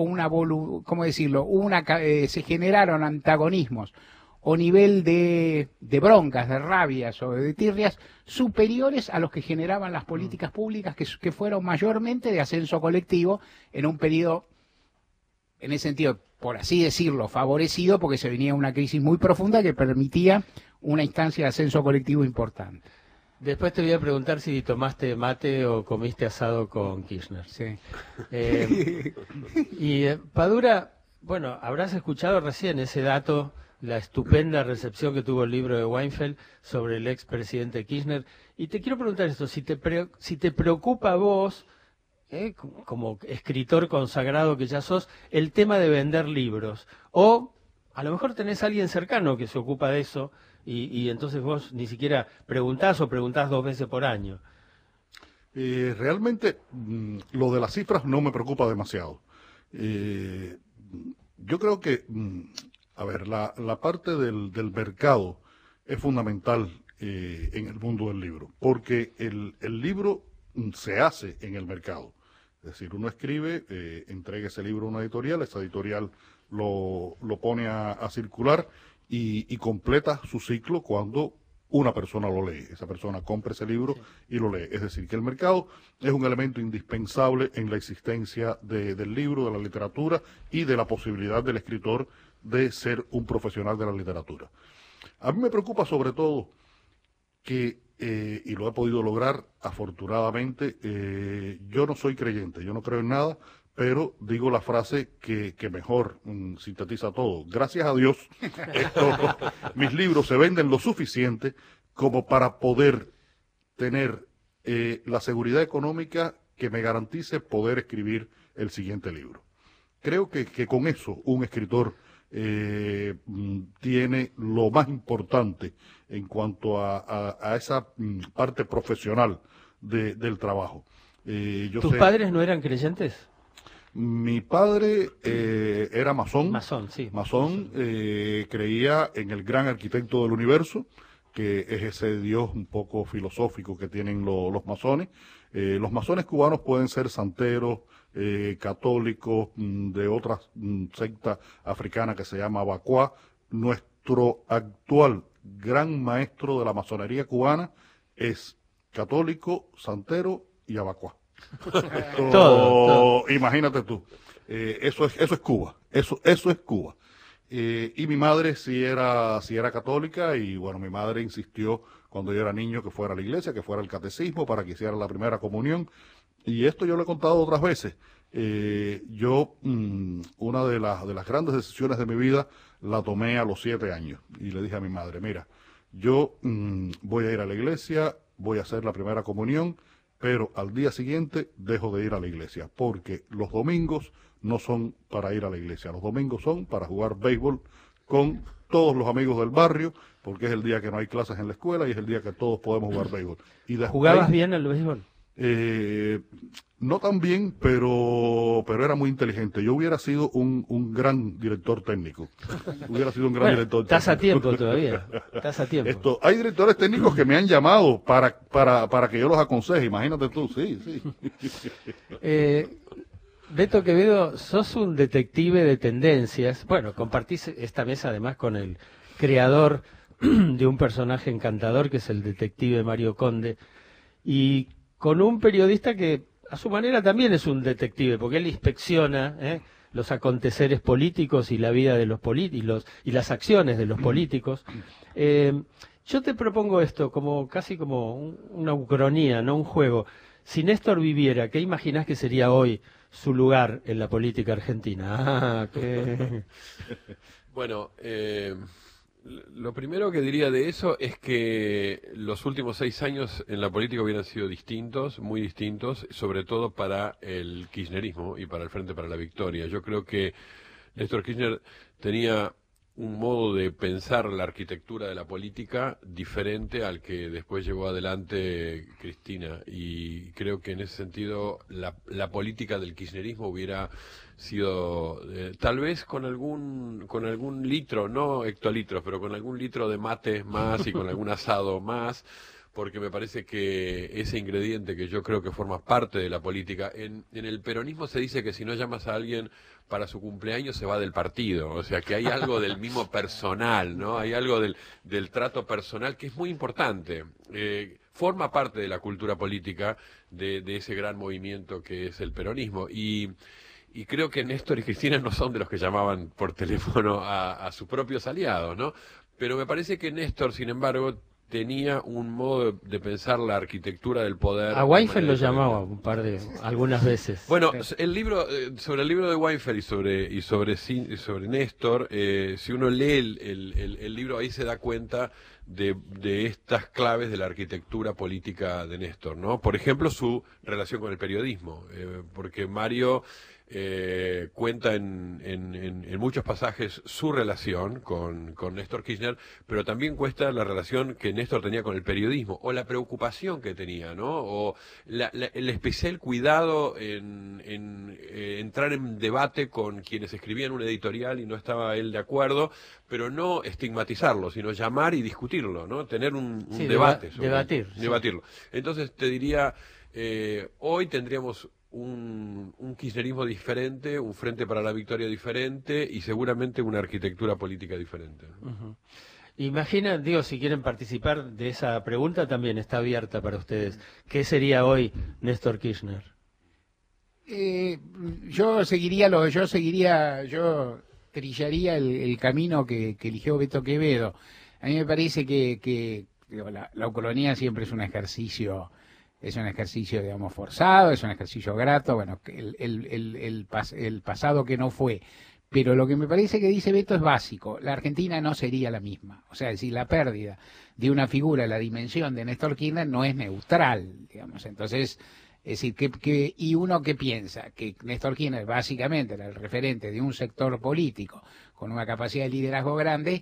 se generaron antagonismos o nivel de broncas, de rabias o de tirrias superiores a los que generaban las políticas públicas que fueron mayormente de ascenso colectivo en un periodo, en ese sentido, por así decirlo, favorecido porque se venía una crisis muy profunda que permitía una instancia de ascenso colectivo importante. Después te voy a preguntar si tomaste mate o comiste asado con Kirchner. Sí. Padura, bueno, habrás escuchado recién ese dato, la estupenda recepción que tuvo el libro de Weinfeld sobre el expresidente Kirchner. Y te quiero preguntar esto, si te preocupa a vos, como escritor consagrado que ya sos, el tema de vender libros. O a lo mejor tenés a alguien cercano que se ocupa de eso, y entonces vos ni siquiera preguntás o preguntás 2 veces por año. Realmente lo de las cifras no me preocupa demasiado. Yo creo que, la parte del mercado es fundamental en el mundo del libro, porque el libro se hace en el mercado. Es decir, uno escribe, entrega ese libro a una editorial, esa editorial lo pone a circular y completa su ciclo cuando una persona lo lee. Esa persona compra ese libro y lo lee. Es decir, que el mercado es un elemento indispensable en la existencia del libro, de la literatura y de la posibilidad del escritor de ser un profesional de la literatura. A mí me preocupa sobre todo que, y lo he podido lograr afortunadamente, yo no soy creyente, yo no creo en nada, pero digo la frase que mejor sintetiza todo. Gracias a Dios, mis libros se venden lo suficiente como para poder tener la seguridad económica que me garantice poder escribir el siguiente libro. Creo que con eso un escritor tiene lo más importante en cuanto a esa parte profesional del trabajo. ¿Tus padres no eran creyentes? Mi padre era masón. Masón, sí. Masón, creía en el gran arquitecto del universo, que es ese Dios un poco filosófico que tienen los masones. Los masones cubanos pueden ser santeros, católicos, de otra secta africana que se llama Abacuá. Nuestro actual gran maestro de la masonería cubana es católico, santero y Abacuá. Todo. Imagínate tú, eso es Cuba, eso es Cuba. Y mi madre sí era católica, y bueno, mi madre insistió cuando yo era niño que fuera a la iglesia, que fuera al catecismo para que hiciera la primera comunión, y esto yo lo he contado otras veces. Una de las grandes decisiones de mi vida la tomé a los 7 años, y le dije a mi madre: mira, yo voy a ir a la iglesia, voy a hacer la primera comunión, pero al día siguiente dejo de ir a la iglesia, porque los domingos no son para ir a la iglesia, los domingos son para jugar béisbol con todos los amigos del barrio, porque es el día que no hay clases en la escuela y es el día que todos podemos jugar béisbol. Y después, ¿jugabas bien al béisbol? No tan bien, pero era muy inteligente. Yo hubiera sido un gran director técnico. Estás a tiempo todavía. Estás a tiempo. Hay directores técnicos que me han llamado para que yo los aconseje. Imagínate tú, sí. Beto Quevedo, sos un detective de tendencias. Bueno, compartís esta mesa además con el creador de un personaje encantador que es el detective Mario Conde, y con un periodista que a su manera también es un detective, porque él inspecciona los aconteceres políticos y la vida de los políticos y las acciones de los políticos. Yo te propongo esto casi como una ucronía, no un juego. Si Néstor viviera, ¿qué imaginás que sería hoy su lugar en la política argentina? Bueno, lo primero que diría de eso es que los últimos 6 años en la política hubieran sido distintos, muy distintos, sobre todo para el kirchnerismo y para el Frente para la Victoria. Yo creo que Néstor Kirchner tenía un modo de pensar la arquitectura de la política diferente al que después llevó adelante Cristina, y creo que en ese sentido la política del kirchnerismo hubiera sido tal vez con algún litro, no hectolitros, pero con algún litro de mate más y con algún asado más, porque me parece que ese ingrediente que yo creo que forma parte de la política, en el peronismo se dice que si no llamas a alguien para su cumpleaños se va del partido, o sea que hay algo del mismo personal, ¿no? Hay algo del trato personal que es muy importante, forma parte de la cultura política de ese gran movimiento que es el peronismo, y creo que Néstor y Cristina no son de los que llamaban por teléfono a sus propios aliados, ¿no? Pero me parece que Néstor, sin embargo, tenía un modo de pensar la arquitectura del poder. A Weinfeld lo llamaba algunas veces. Bueno, el libro sobre el libro de Weinfeld y sobre Néstor, si uno lee el libro, ahí se da cuenta de estas claves de la arquitectura política de Néstor, ¿no? Por ejemplo, su relación con el periodismo, porque Mario cuenta en muchos pasajes su relación con Néstor Kirchner, pero también cuesta la relación que Néstor tenía con el periodismo, o la preocupación que tenía, ¿no? O el especial cuidado en entrar en debate con quienes escribían un editorial y no estaba él de acuerdo, pero no estigmatizarlo, sino llamar y discutirlo, ¿no? Tener un debate. Debatirlo. Entonces te diría, hoy tendríamos un kirchnerismo diferente, un frente para la victoria diferente y seguramente una arquitectura política diferente. Imagina, digo, si quieren participar de esa pregunta, también está abierta para ustedes. ¿Qué sería hoy Néstor Kirchner? Yo trillaría el camino que eligió Beto Quevedo. A mí me parece que digo, la ucronía siempre es un ejercicio, digamos, forzado, es un ejercicio grato, bueno, el pasado que no fue. Pero lo que me parece que dice Beto es básico. La Argentina no sería la misma. O sea, es decir, la pérdida de una figura de la dimensión de Néstor Kirchner no es neutral, digamos. Entonces, es decir, y uno que piensa que Néstor Kirchner básicamente era el referente de un sector político con una capacidad de liderazgo grande,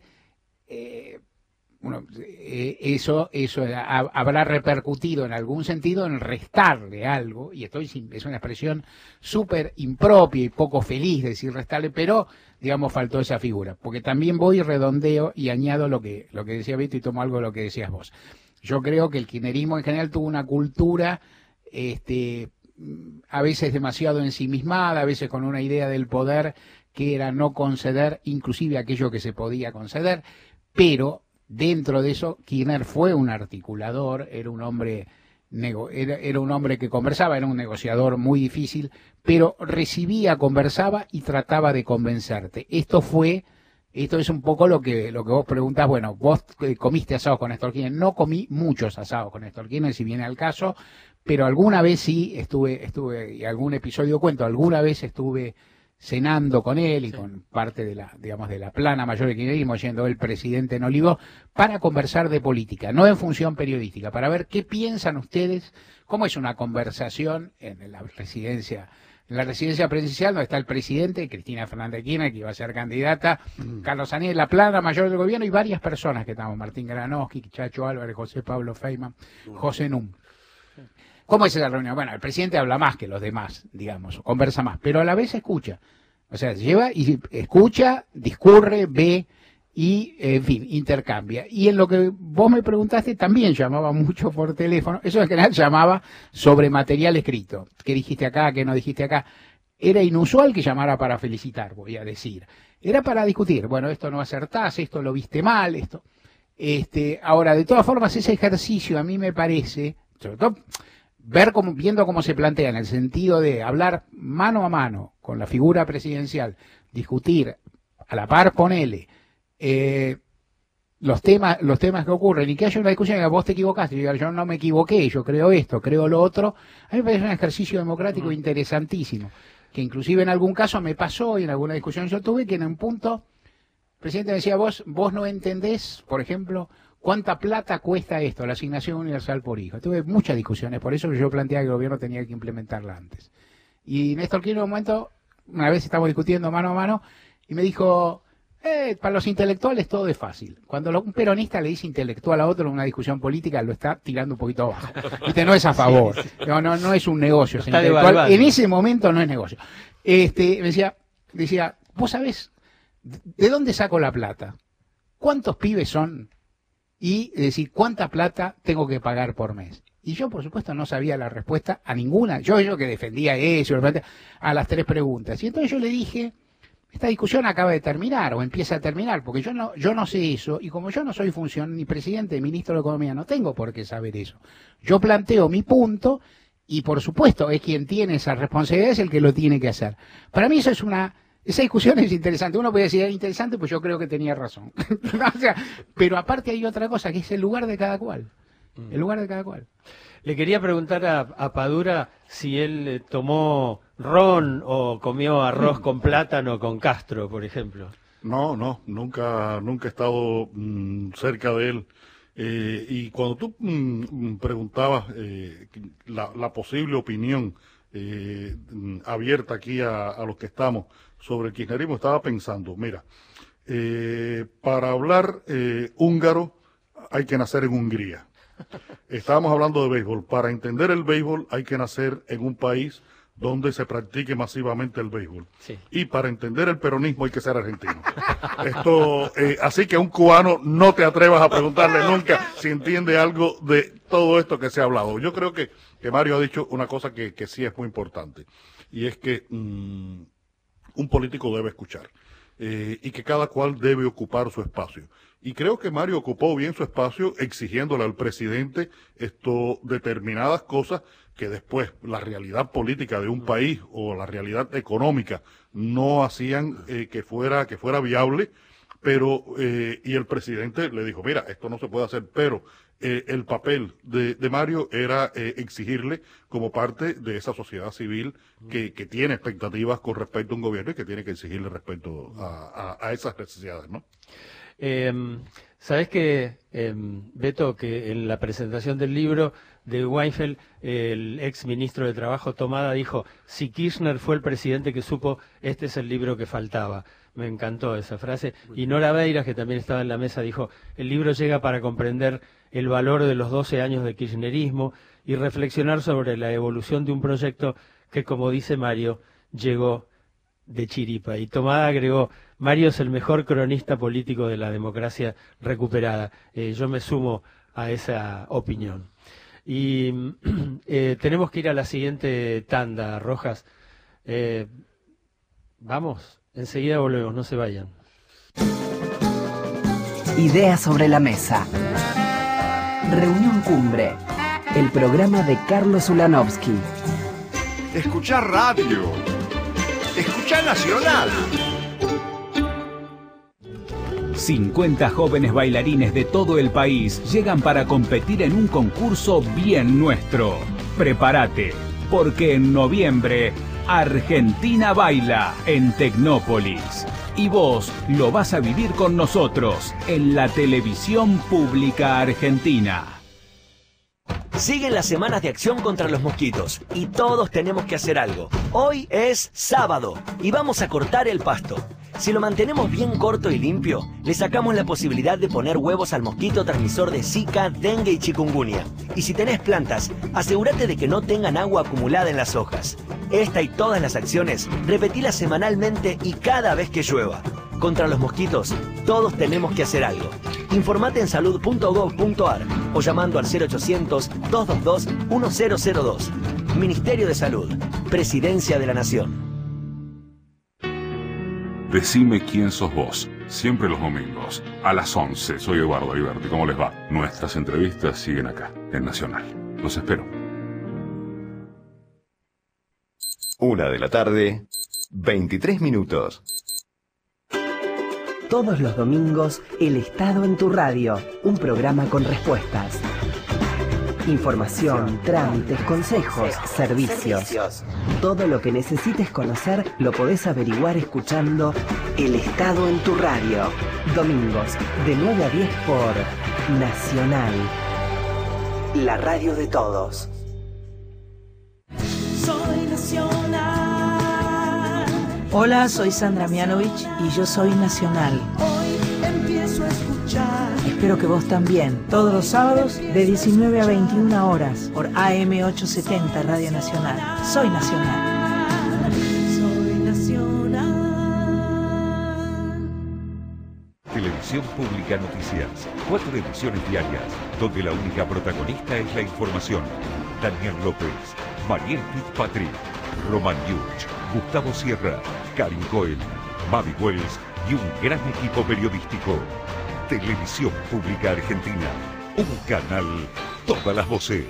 eso habrá repercutido en algún sentido en restarle algo, y esto es una expresión súper impropia y poco feliz decir restarle, pero digamos faltó esa figura, porque también voy y redondeo y añado lo que decía Beto y tomo algo de lo que decías vos. Yo creo que el kirchnerismo en general tuvo una cultura a veces demasiado ensimismada, a veces con una idea del poder que era no conceder inclusive aquello que se podía conceder, pero dentro de eso, Kirchner fue un articulador, era un hombre que conversaba, era un negociador muy difícil, pero recibía, conversaba y trataba de convencerte. Esto es un poco lo que vos preguntás. Bueno, vos comiste asados con Néstor Kirchner. No comí muchos asados con Néstor Kirchner, si viene al caso, pero alguna vez sí estuve, y algún episodio cuento, alguna vez estuve cenando con él y con parte de la plana mayor del kirchnerismo, yendo el presidente en Olivos, para conversar de política, no en función periodística, para ver qué piensan ustedes, cómo es una conversación en la residencia presidencial, donde está el presidente, Cristina Fernández de Kirchner, que iba a ser candidata, Carlos Aniel, la plana mayor del gobierno, y varias personas que estamos, Martín Granowski, Chacho Álvarez, José Pablo Feynman, José Num. ¿Cómo es esa reunión? Bueno, el presidente habla más que los demás, digamos, conversa más, pero a la vez escucha. O sea, lleva y escucha, discurre, ve y, en fin, intercambia. Y en lo que vos me preguntaste, también llamaba mucho por teléfono. Eso en general llamaba sobre material escrito. ¿Qué dijiste acá? ¿Qué no dijiste acá? Era inusual que llamara para felicitar, voy a decir. Era para discutir. Bueno, esto no acertás, esto lo viste mal, esto. Ahora, de todas formas, ese ejercicio a mí me parece, sobre todo, viendo cómo se plantea en el sentido de hablar mano a mano con la figura presidencial, discutir a la par, ponele, los temas que ocurren y que haya una discusión que vos te equivocaste, yo no me equivoqué, yo creo esto, creo lo otro, a mí me parece un ejercicio democrático interesantísimo, que inclusive en algún caso me pasó y en alguna discusión yo tuve que en un punto el presidente me decía, vos no entendés, por ejemplo, ¿cuánta plata cuesta esto, la asignación universal por hijo? Tuve muchas discusiones, por eso yo planteaba que el gobierno tenía que implementarla antes. Y Néstor Kirchner en un momento, una vez estamos discutiendo mano a mano, y me dijo, para los intelectuales todo es fácil. Cuando un peronista le dice intelectual a otro en una discusión política, lo está tirando un poquito abajo. No es a favor. No es un negocio. Es intelectual. En ese momento no es negocio. Me decía, ¿vos sabés de dónde saco la plata? ¿Cuántos pibes son? Y decir, ¿cuánta plata tengo que pagar por mes? Y yo, por supuesto, no sabía la respuesta a ninguna. Yo que defendía eso, a las tres preguntas. Y entonces yo le dije, esta discusión acaba de terminar, o empieza a terminar, porque yo no sé eso, y como yo no soy ni presidente ni ministro de Economía, no tengo por qué saber eso. Yo planteo mi punto, y por supuesto, es quien tiene esa responsabilidad, es el que lo tiene que hacer. Para mí eso es esa discusión es interesante. Uno puede decir, es interesante, pues yo creo que tenía razón. O sea, pero aparte hay otra cosa, que es el lugar de cada cual. El lugar de cada cual. Le quería preguntar a Padura si él tomó ron o comió arroz con plátano con Castro, por ejemplo. No, nunca he estado cerca de él. Y cuando tú preguntabas la posible opinión abierta aquí a los que estamos sobre el kirchnerismo, estaba pensando, mira, para hablar húngaro hay que nacer en Hungría. Estábamos hablando de béisbol. Para entender el béisbol hay que nacer en un país donde se practique masivamente el béisbol. Sí. Y para entender el peronismo hay que ser argentino. Así que a un cubano no te atrevas a preguntarle nunca si entiende algo de todo esto que se ha hablado. Yo creo que que Mario ha dicho una cosa que sí es muy importante, y es que un político debe escuchar, y que cada cual debe ocupar su espacio. Y creo que Mario ocupó bien su espacio exigiéndole al presidente determinadas cosas que después la realidad política de un país o la realidad económica no hacían que fuera viable, pero y el presidente le dijo, mira, esto no se puede hacer, pero el papel de Mario era exigirle como parte de esa sociedad civil que tiene expectativas con respecto a un gobierno y que tiene que exigirle respecto a esas necesidades, ¿no? Sabes que, Beto, que en la presentación del libro de Weinfeld, el ex ministro de Trabajo Tomada dijo, si Kirchner fue el presidente que supo, este es el libro que faltaba. Me encantó esa frase. Y Nora Beiras, que también estaba en la mesa, dijo, el libro llega para comprender el valor de los 12 años de kirchnerismo y reflexionar sobre la evolución de un proyecto que, como dice Mario, llegó de chiripa. Y Tomada agregó, Mario es el mejor cronista político de la democracia recuperada. Yo me sumo a esa opinión. Y tenemos que ir a la siguiente tanda, Rojas. Vamos, enseguida volvemos, no se vayan. Ideas sobre la mesa. Reunión Cumbre. El programa de Carlos Ulanovsky. Escuchar radio. Escuchar Nacional. 50 jóvenes bailarines de todo el país llegan para competir en un concurso bien nuestro. Prepárate, porque en noviembre Argentina baila en Tecnópolis. Y vos lo vas a vivir con nosotros en la televisión pública argentina. Siguen las semanas de acción contra los mosquitos y todos tenemos que hacer algo. Hoy es sábado y vamos a cortar el pasto. Si lo mantenemos bien corto y limpio, le sacamos la posibilidad de poner huevos al mosquito transmisor de Zika, dengue y chikungunya. Y si tenés plantas, asegúrate de que no tengan agua acumulada en las hojas. Esta y todas las acciones, repetilas semanalmente y cada vez que llueva. Contra los mosquitos, todos tenemos que hacer algo. Informate en salud.gov.ar o llamando al 0800-222-1002. Ministerio de Salud, Presidencia de la Nación. Decime quién sos vos. Siempre los domingos, a las 11. Soy Eduardo Aliberti. ¿Cómo les va? Nuestras entrevistas siguen acá, en Nacional. Los espero. 1:23 PM. Todos los domingos, El Estado en tu Radio, un programa con respuestas. Información, trámites, consejos, servicios. Todo lo que necesites conocer lo podés averiguar escuchando El Estado en tu Radio. Domingos, de 9 a 10 por Nacional. La radio de todos. Soy Nacional. Hola, soy Sandra Mianovich y yo soy Nacional. Hoy empiezo a escuchar. Espero que vos también. Todos los sábados de 19 a 21 horas por AM870 Radio Nacional. Soy Nacional. Soy Nacional. Televisión Pública Noticias. 4 ediciones diarias, donde la única protagonista es la información. Daniel López, Mariel Fitzpatrick, Román Yuch, Gustavo Sierra, Karin Cohen, Mavi Wells y un gran equipo periodístico. Televisión Pública Argentina. Un canal, todas las voces.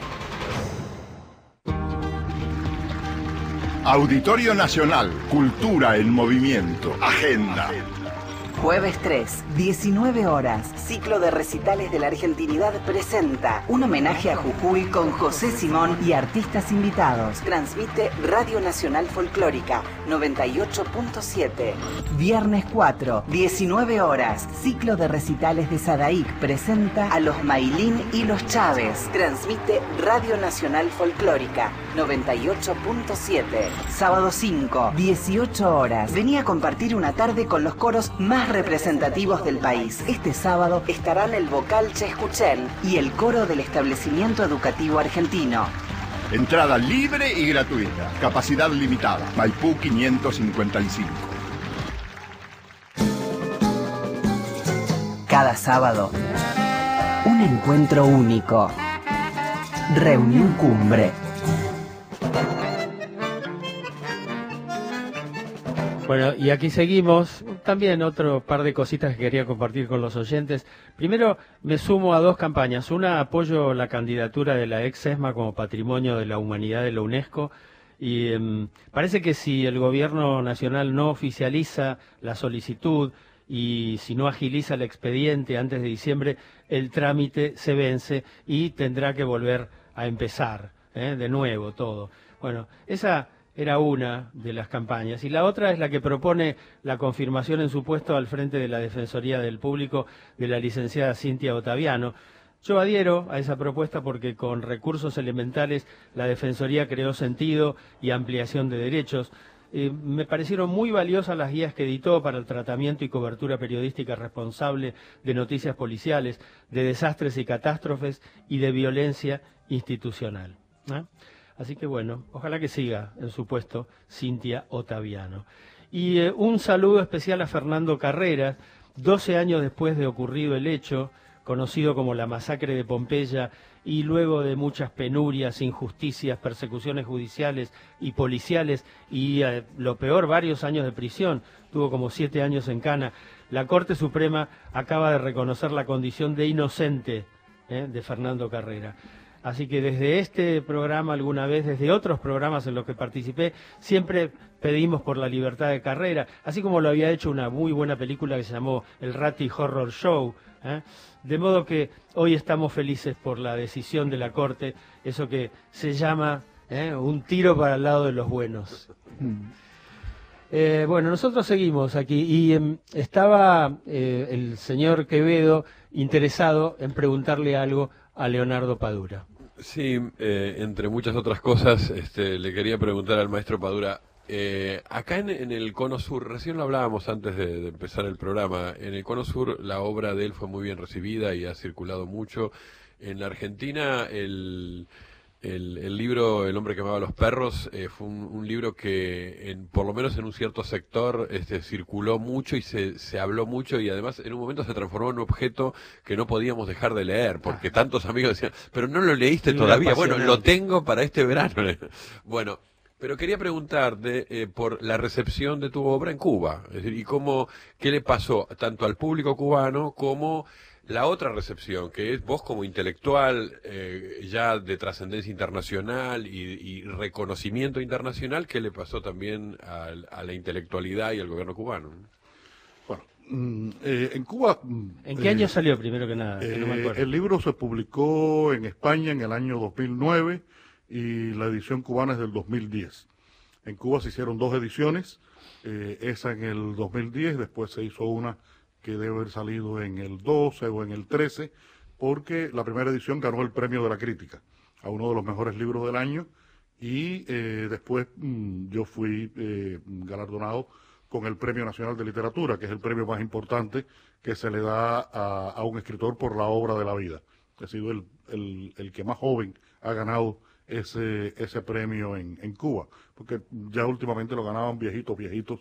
Auditorio Nacional. Cultura en movimiento. Agenda. Jueves 3, 19 horas. Ciclo de recitales de la Argentinidad presenta un homenaje a Jujuy con José Simón y artistas invitados. Transmite Radio Nacional Folclórica 98.7. Viernes 4, 19 horas. Ciclo de recitales de Sadaic presenta a los Mailín y los Chávez. Transmite Radio Nacional Folclórica 98.7. Sábado 5, 18 horas. Vení a compartir una tarde con los coros más representativos del país. Este sábado estarán el Vocal Chescuchen y el coro del establecimiento educativo argentino. Entrada libre y gratuita. Capacidad limitada. Maipú 555. Cada sábado, un encuentro único. Reunión Cumbre. Bueno, y aquí seguimos. También otro par de cositas que quería compartir con los oyentes. Primero, me sumo a dos campañas. Una, apoyo la candidatura de la ex ESMA como Patrimonio de la Humanidad de la UNESCO. Y parece que si el gobierno nacional no oficializa la solicitud y si no agiliza el expediente antes de diciembre, el trámite se vence y tendrá que volver a empezar, de nuevo todo. Bueno, esa era una de las campañas. Y la otra es la que propone la confirmación en su puesto al frente de la Defensoría del Público de la licenciada Cintia Ottaviano. Yo adhiero a esa propuesta porque con recursos elementales la Defensoría creó sentido y ampliación de derechos. Me parecieron muy valiosas las guías que editó para el tratamiento y cobertura periodística responsable de noticias policiales, de desastres y catástrofes y de violencia institucional, ¿no? Así que bueno, ojalá que siga en su puesto Cintia Ottaviano. Y un saludo especial a Fernando Carreras, 12 años después de ocurrido el hecho, conocido como la masacre de Pompeya, y luego de muchas penurias, injusticias, persecuciones judiciales y policiales, y lo peor, varios años de prisión, tuvo como 7 años en cana, la Corte Suprema acaba de reconocer la condición de inocente de Fernando Carreras. Así que desde este programa alguna vez, desde otros programas en los que participé, siempre pedimos por la libertad de Carrera, así como lo había hecho una muy buena película que se llamó El Ratty Horror Show. De modo que hoy estamos felices por la decisión de la Corte, eso que se llama un tiro para el lado de los buenos. Bueno, nosotros seguimos aquí y estaba el señor Quevedo interesado en preguntarle algo a Leonardo Padura. Sí, entre muchas otras cosas, le quería preguntar al maestro Padura, acá en el Cono Sur, recién lo hablábamos antes de empezar el programa, en el Cono Sur la obra de él fue muy bien recibida y ha circulado mucho. En la Argentina el libro El hombre que amaba a los perros fue un libro que por lo menos en un cierto sector circuló mucho y se habló mucho, y además en un momento se transformó en un objeto que no podíamos dejar de leer porque tantos amigos decían, pero no lo leíste todavía. Bueno, lo tengo para este verano. Bueno, pero quería preguntarte por la recepción de tu obra en Cuba, es decir, y qué le pasó tanto al público cubano como la otra recepción, que es vos como intelectual ya de trascendencia internacional y reconocimiento internacional, ¿qué le pasó también a la intelectualidad y al gobierno cubano? Bueno, en Cuba... ¿En qué año salió, primero que nada? Que no me acuerdo. El libro se publicó en España en el año 2009 y la edición cubana es del 2010. En Cuba se hicieron 2 ediciones, esa en el 2010, después se hizo una que debe haber salido en el 12 o en el 13, porque la primera edición ganó el premio de la crítica a uno de los mejores libros del año, y después yo fui galardonado con el Premio Nacional de Literatura, que es el premio más importante que se le da a un escritor por la obra de la vida. He sido el que más joven ha ganado ese premio en Cuba, porque ya últimamente lo ganaban viejitos,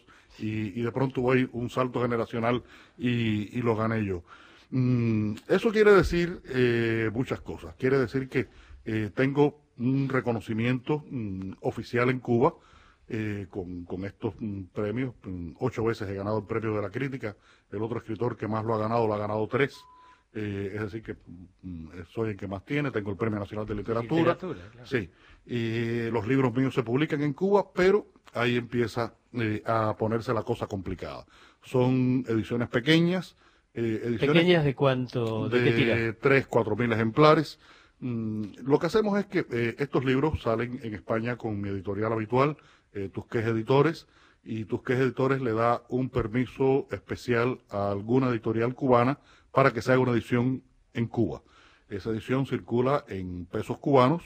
y de pronto hubo ahí un salto generacional y lo gané yo. Eso quiere decir muchas cosas. Quiere decir que tengo un reconocimiento oficial en Cuba con estos premios. 8 veces he ganado el premio de la crítica. El otro escritor que más lo ha ganado 3. Es decir, que soy el que más tiene. Tengo el Premio Nacional de Literatura. Claro. Sí. Y los libros míos se publican en Cuba, pero ahí empieza a ponerse la cosa complicada. Son ediciones pequeñas. ¿Pequeñas de cuánto? ¿De qué tira? 3.000 a 4.000 ejemplares. Lo que hacemos es que estos libros salen en España con mi editorial habitual, Tusquets Editores, y Tusquets Editores le da un permiso especial a alguna editorial cubana para que se haga una edición en Cuba. Esa edición circula en pesos cubanos,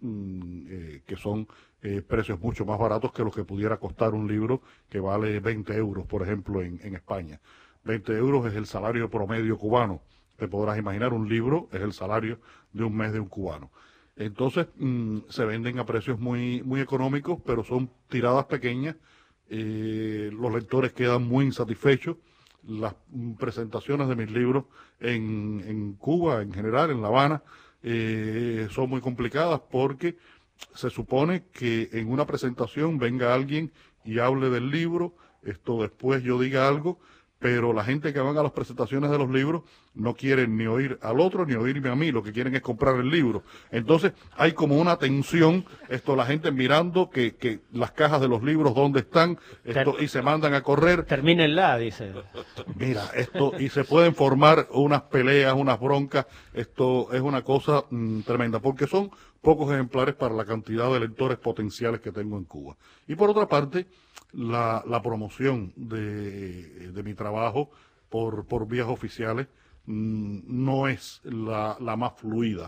que son precios mucho más baratos que los que pudiera costar un libro que vale 20 euros, por ejemplo, en España. 20 euros es el salario promedio cubano. Te podrás imaginar, un libro es el salario de un mes de un cubano. Entonces, se venden a precios muy, muy económicos, pero son tiradas pequeñas. Los lectores quedan muy insatisfechos. Las presentaciones de mis libros en Cuba, en general, en La Habana son muy complicadas porque se supone que en una presentación venga alguien y hable del libro, después yo diga algo, pero la gente que van a las presentaciones de los libros no quieren ni oír al otro ni oírme a mí, lo que quieren es comprar el libro. Entonces hay como una tensión, la gente mirando que las cajas de los libros dónde están, y se mandan a correr. Termínenla, dice. Mira, y se pueden formar unas peleas, unas broncas, esto es una cosa tremenda, porque son pocos ejemplares para la cantidad de lectores potenciales que tengo en Cuba. Y por otra parte, la promoción de mi trabajo por vías oficiales no es la más fluida,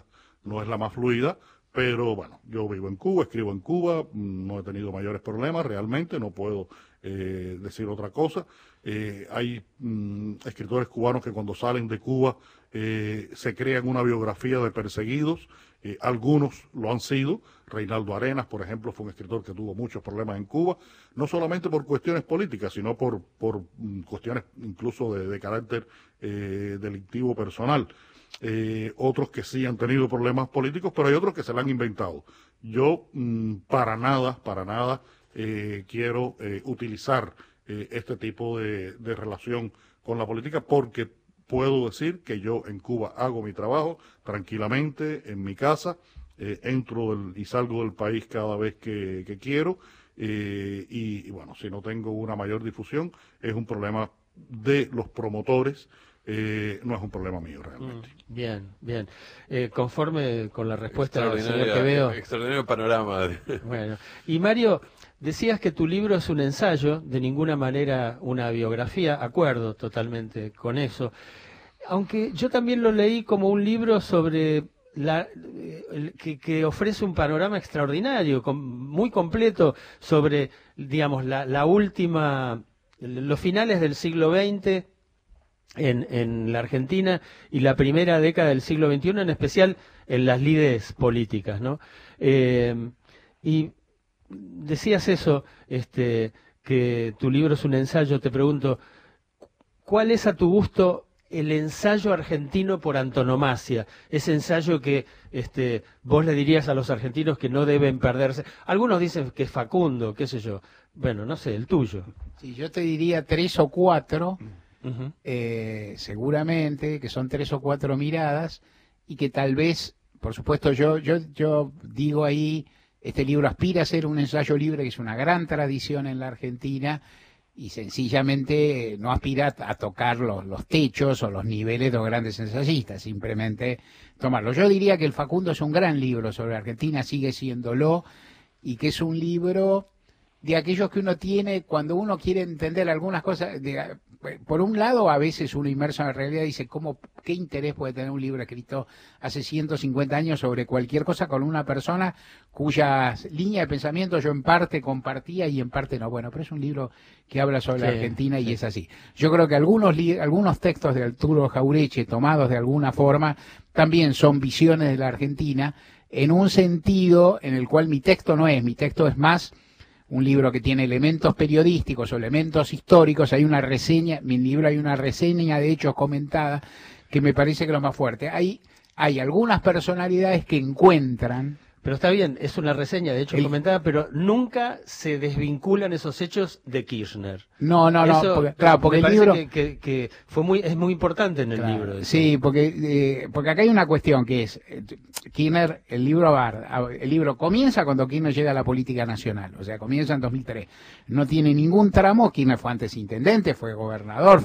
pero bueno, yo vivo en Cuba, escribo en Cuba, no he tenido mayores problemas realmente, no puedo decir otra cosa. Hay escritores cubanos que cuando salen de Cuba se crean una biografía de perseguidos, algunos lo han sido. Reinaldo Arenas, por ejemplo, fue un escritor que tuvo muchos problemas en Cuba, no solamente por cuestiones políticas, sino por cuestiones incluso de carácter delictivo personal. Otros que sí han tenido problemas políticos, pero hay otros que se lo han inventado. Yo para nada quiero utilizar este tipo de relación con la política, porque puedo decir que yo en Cuba hago mi trabajo tranquilamente en mi casa, entro y salgo del país cada vez que quiero, y bueno, si no tengo una mayor difusión es un problema de los promotores, no es un problema mío realmente. Bien. Conforme con la respuesta del señor Quevedo. Extraordinario panorama. Bueno, y Mario, decías que tu libro es un ensayo, de ninguna manera una biografía, acuerdo totalmente con eso, aunque yo también lo leí como un libro sobre que ofrece un panorama extraordinario, muy completo sobre, digamos, los finales del siglo XX en la Argentina y la primera década del siglo XXI, en especial en las lides políticas, ¿no? Y decías eso, que tu libro es un ensayo. Te pregunto, ¿cuál es a tu gusto el ensayo argentino por antonomasia? Ese ensayo que vos le dirías a los argentinos que no deben perderse. Algunos dicen que es Facundo, qué sé yo. Bueno, no sé, el tuyo. Sí, yo te diría 3 o 4, seguramente, que son 3 o 4 miradas, y que tal vez, por supuesto, yo digo ahí, este libro aspira a ser un ensayo libre, que es una gran tradición en la Argentina, y sencillamente no aspira a tocar los techos o los niveles de los grandes ensayistas, simplemente tomarlo. Yo diría que el Facundo es un gran libro sobre Argentina, sigue siéndolo, y que es un libro de aquellos que uno tiene cuando uno quiere entender algunas cosas. Por un lado, a veces uno inmerso en la realidad dice, ¿qué interés puede tener un libro escrito hace 150 años sobre cualquier cosa con una persona cuyas líneas de pensamiento yo en parte compartía y en parte no? Bueno, pero es un libro que habla sobre la Argentina y es así. Yo creo que algunos textos de Arturo Jaureche, tomados de alguna forma, también son visiones de la Argentina, en un sentido en el cual mi texto es más un libro que tiene elementos periodísticos o elementos históricos. Hay una reseña, en mi libro hay una reseña de hechos comentada que me parece que es lo más fuerte. Hay algunas personalidades que encuentran... Pero está bien, es una reseña de hechos comentada, pero nunca se desvinculan esos hechos de Kirchner. No, porque el libro... que es muy importante en el libro. Eso. Sí, porque acá hay una cuestión que es, Kirchner, el libro comienza cuando Kirchner llega a la política nacional, o sea, comienza en 2003. No tiene ningún tramo. Kirchner fue antes intendente, fue gobernador,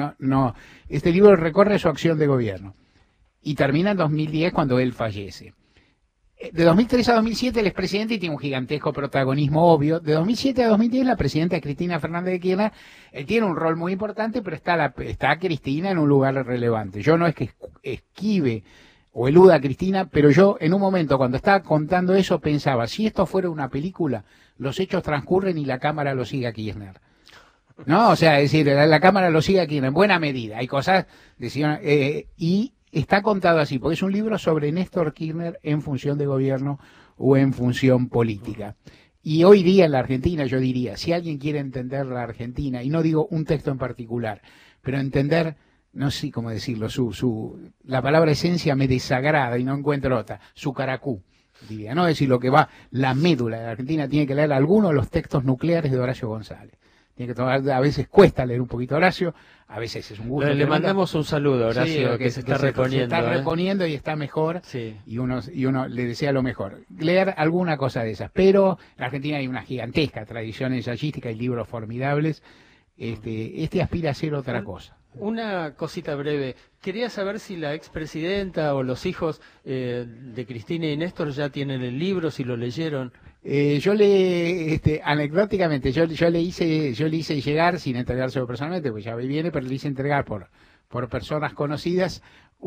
este libro recorre su acción de gobierno y termina en 2010 cuando él fallece. De 2003 a 2007 él es presidente y tiene un gigantesco protagonismo obvio. De 2007 a 2010 la presidenta Cristina Fernández de Kirchner, él tiene un rol muy importante, pero está Cristina en un lugar relevante. Yo no es que esquive o eluda a Cristina, pero yo en un momento cuando estaba contando eso pensaba, si esto fuera una película, los hechos transcurren y la cámara lo sigue a Kirchner. ¿No? O sea, es decir, la cámara lo sigue a Kirchner en buena medida. Hay cosas, y está contado así, porque es un libro sobre Néstor Kirchner en función de gobierno o en función política. Y hoy día en la Argentina, yo diría, si alguien quiere entender la Argentina, y no digo un texto en particular, pero entender no sé cómo decirlo, la palabra esencia me desagrada y no encuentro otra, su caracú, diría, ¿no? Es decir, lo que va, la médula de la Argentina tiene que leer algunos de los textos nucleares de Horacio González. Tiene que tomar, a veces cuesta leer un poquito Horacio, a veces es un gusto. Le mandamos un saludo a Horacio, que se está reponiendo. Se está reponiendo y está mejor, y uno le desea lo mejor. Leer alguna cosa de esas, pero en Argentina hay una gigantesca tradición ensayística y libros formidables. Este aspira a ser otra cosa. Una cosita breve. Quería saber si la expresidenta o los hijos de Cristina y Néstor ya tienen el libro, si lo leyeron. Yo anecdóticamente, yo le hice llegar, sin entregárselo personalmente, pues ya viene, pero le hice entregar por personas conocidas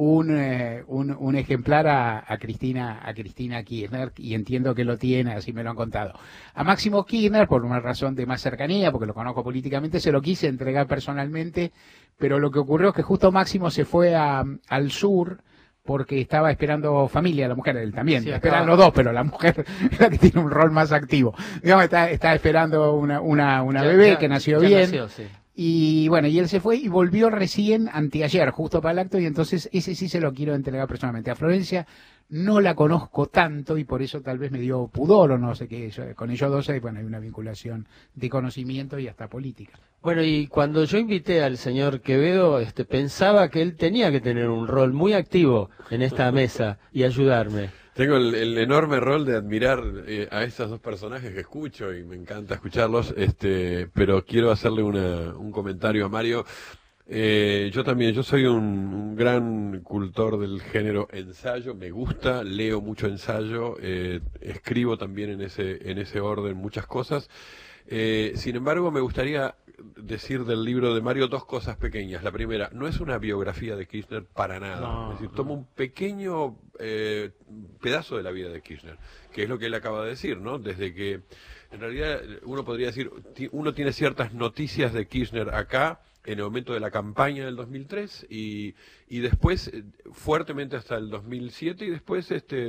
un ejemplar a Cristina Kirchner, y entiendo que lo tiene, así me lo han contado. A Máximo Kirchner, por una razón de más cercanía, porque lo conozco políticamente, se lo quise entregar personalmente, pero lo que ocurrió es que justo Máximo se fue al sur, porque estaba esperando familia, la mujer, él también, esperan los dos, pero la mujer es la que tiene un rol más activo. Digamos, está esperando una bebé que nació bien. Y bueno, y él se fue y volvió recién anteayer, justo para el acto, y entonces ese sí se lo quiero entregar personalmente. A Florencia no la conozco tanto y por eso tal vez me dio pudor o no sé qué. Con ellos dos hay una vinculación de conocimiento y hasta política. Bueno, y cuando yo invité al señor Quevedo, pensaba que él tenía que tener un rol muy activo en esta mesa y ayudarme. Tengo el enorme rol de admirar a estos dos personajes que escucho y me encanta escucharlos, pero quiero hacerle un comentario a Mario. Yo soy un gran cultor del género ensayo, me gusta, leo mucho ensayo, escribo también en ese orden muchas cosas. Sin embargo, me gustaría decir del libro de Mario dos cosas pequeñas. La primera, no es una biografía de Kirchner para nada. No, es decir, toma un pequeño pedazo de la vida de Kirchner, que es lo que él acaba de decir, ¿no? Desde que, en realidad, uno podría decir, uno tiene ciertas noticias de Kirchner acá, en el momento de la campaña del 2003, y después fuertemente hasta el 2007, y después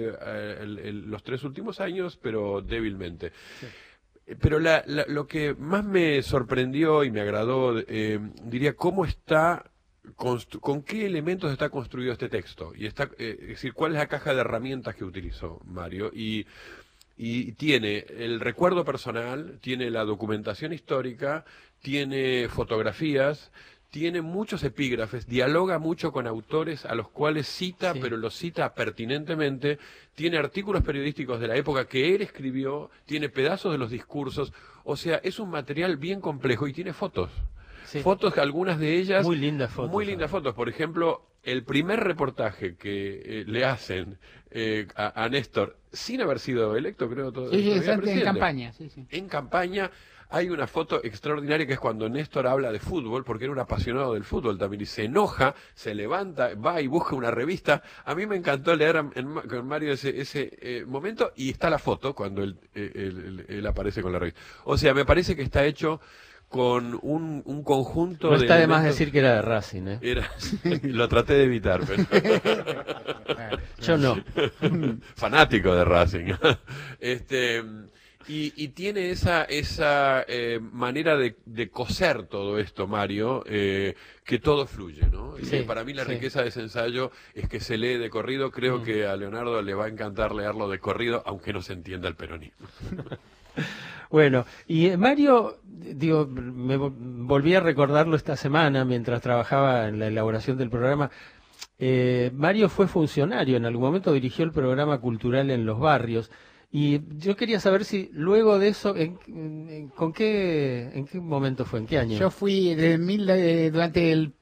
los 3 últimos años, pero débilmente. Sí. Pero lo que más me sorprendió y me agradó, diría, cómo está, con qué elementos está construido este texto. Y es decir, cuál es la caja de herramientas que utilizó Mario. Y tiene el recuerdo personal, tiene la documentación histórica, tiene fotografías, tiene muchos epígrafes, dialoga mucho con autores a los cuales cita, pero los cita pertinentemente, tiene artículos periodísticos de la época que él escribió, tiene pedazos de los discursos, o sea, es un material bien complejo y tiene fotos. Sí. Fotos, algunas de ellas... Muy lindas fotos. Muy lindas fotos. Por ejemplo, el primer reportaje que le hacen a Néstor, sin haber sido electo, creo, en campaña. En campaña... Hay una foto extraordinaria que es cuando Néstor habla de fútbol, porque era un apasionado del fútbol también, y se enoja, se levanta, va y busca una revista. A mí me encantó leer con Mario ese momento, y está la foto cuando él aparece con la revista. O sea, me parece que está hecho con un conjunto de... No está de más decir que era de Racing, ¿eh? Lo traté de evitar, pero... Yo no. Fanático de Racing. Y tiene esa manera de coser todo esto, Mario, que todo fluye, ¿no? Sí, y para mí la riqueza de ese ensayo es que se lee de corrido. Creo que a Leonardo le va a encantar leerlo de corrido, aunque no se entienda el peronismo. Bueno, y Mario, me volví a recordarlo esta semana mientras trabajaba en la elaboración del programa. Mario fue funcionario, en algún momento dirigió el programa cultural en los barrios. Y yo quería saber si luego de eso, ¿en qué momento fue? ¿En qué año? Yo fui durante el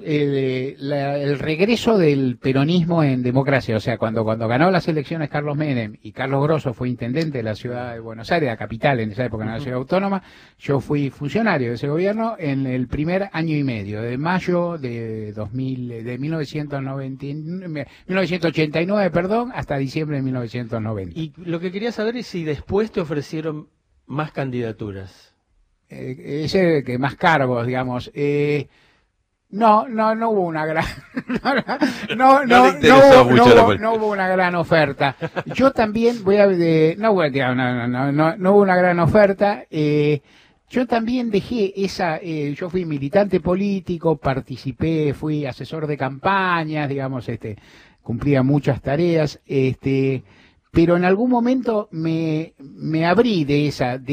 regreso del peronismo en democracia, o sea, cuando ganó las elecciones Carlos Menem y Carlos Grosso fue intendente de la ciudad de Buenos Aires, la capital en esa época, en la ciudad autónoma, yo fui funcionario de ese gobierno en el primer año y medio, de mayo de 1989, hasta diciembre de 1990. Y lo que quería saber es si después te ofrecieron más candidaturas. Ese que más cargos, digamos. No hubo una gran no hubo una gran oferta. Yo también no hubo una gran oferta. Yo también dejé yo fui militante político, participé, fui asesor de campañas, digamos, cumplía muchas tareas, pero en algún momento me abrí de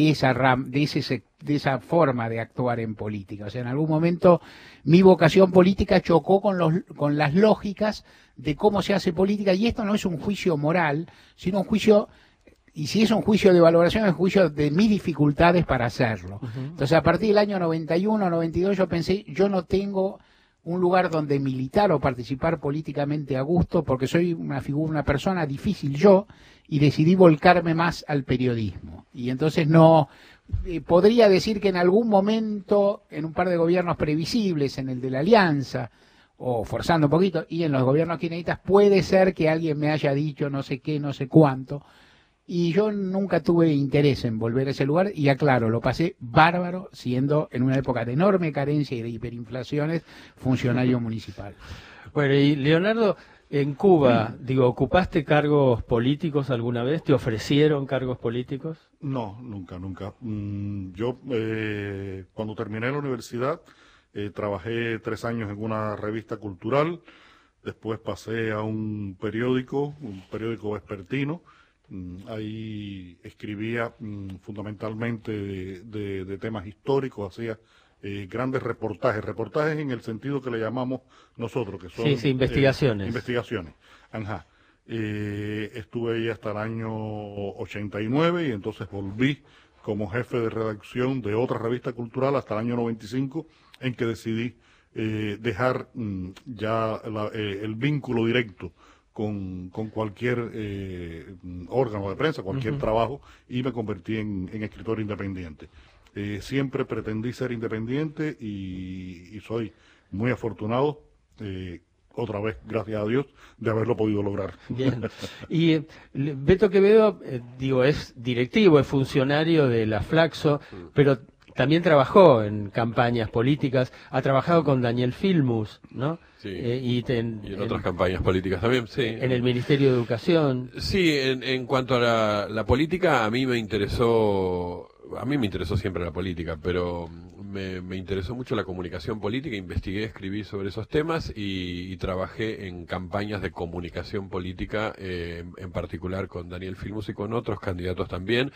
esa forma de actuar en política. O sea, en algún momento mi vocación política chocó con las lógicas de cómo se hace política, y esto no es un juicio moral, sino un juicio. Y si es un juicio de valoración, es un juicio de mis dificultades para hacerlo. Entonces, a partir del año 91, 92, yo pensé, yo no tengo un lugar donde militar o participar políticamente a gusto, porque soy una persona difícil yo, y decidí volcarme más al periodismo. Y entonces podría decir que en algún momento, en un par de gobiernos previsibles, en el de la Alianza, o forzando un poquito, y en los gobiernos kirchneristas, puede ser que alguien me haya dicho no sé qué, no sé cuánto. Y yo nunca tuve interés en volver a ese lugar, y aclaro, lo pasé bárbaro siendo en una época de enorme carencia y de hiperinflaciones funcionario municipal. Bueno, y Leonardo, en Cuba, ¿ocupaste cargos políticos alguna vez? ¿Te ofrecieron cargos políticos? No, nunca. Yo, cuando terminé la universidad, trabajé 3 años en una revista cultural, después pasé a un periódico vespertino. Ahí escribía fundamentalmente de temas históricos, hacía grandes reportajes en el sentido que le llamamos nosotros, que son investigaciones. Ajá. Estuve ahí hasta el año 89 y entonces volví como jefe de redacción de otra revista cultural hasta el año 95, en que decidí dejar ya el vínculo directo con cualquier órgano de prensa, cualquier trabajo, y me convertí en escritor independiente. Siempre pretendí ser independiente y soy muy afortunado, otra vez, gracias a Dios, de haberlo podido lograr. Bien. Y Beto Quevedo, es directivo, es funcionario de la Flaxo, pero también trabajó en campañas políticas, ha trabajado con Daniel Filmus, ¿no? Sí, y en otras campañas políticas también, sí. En el Ministerio de Educación. Sí, en cuanto a la política, a mí me interesó siempre la política, pero me interesó mucho la comunicación política, investigué, escribí sobre esos temas y trabajé en campañas de comunicación política, en particular con Daniel Filmus y con otros candidatos también.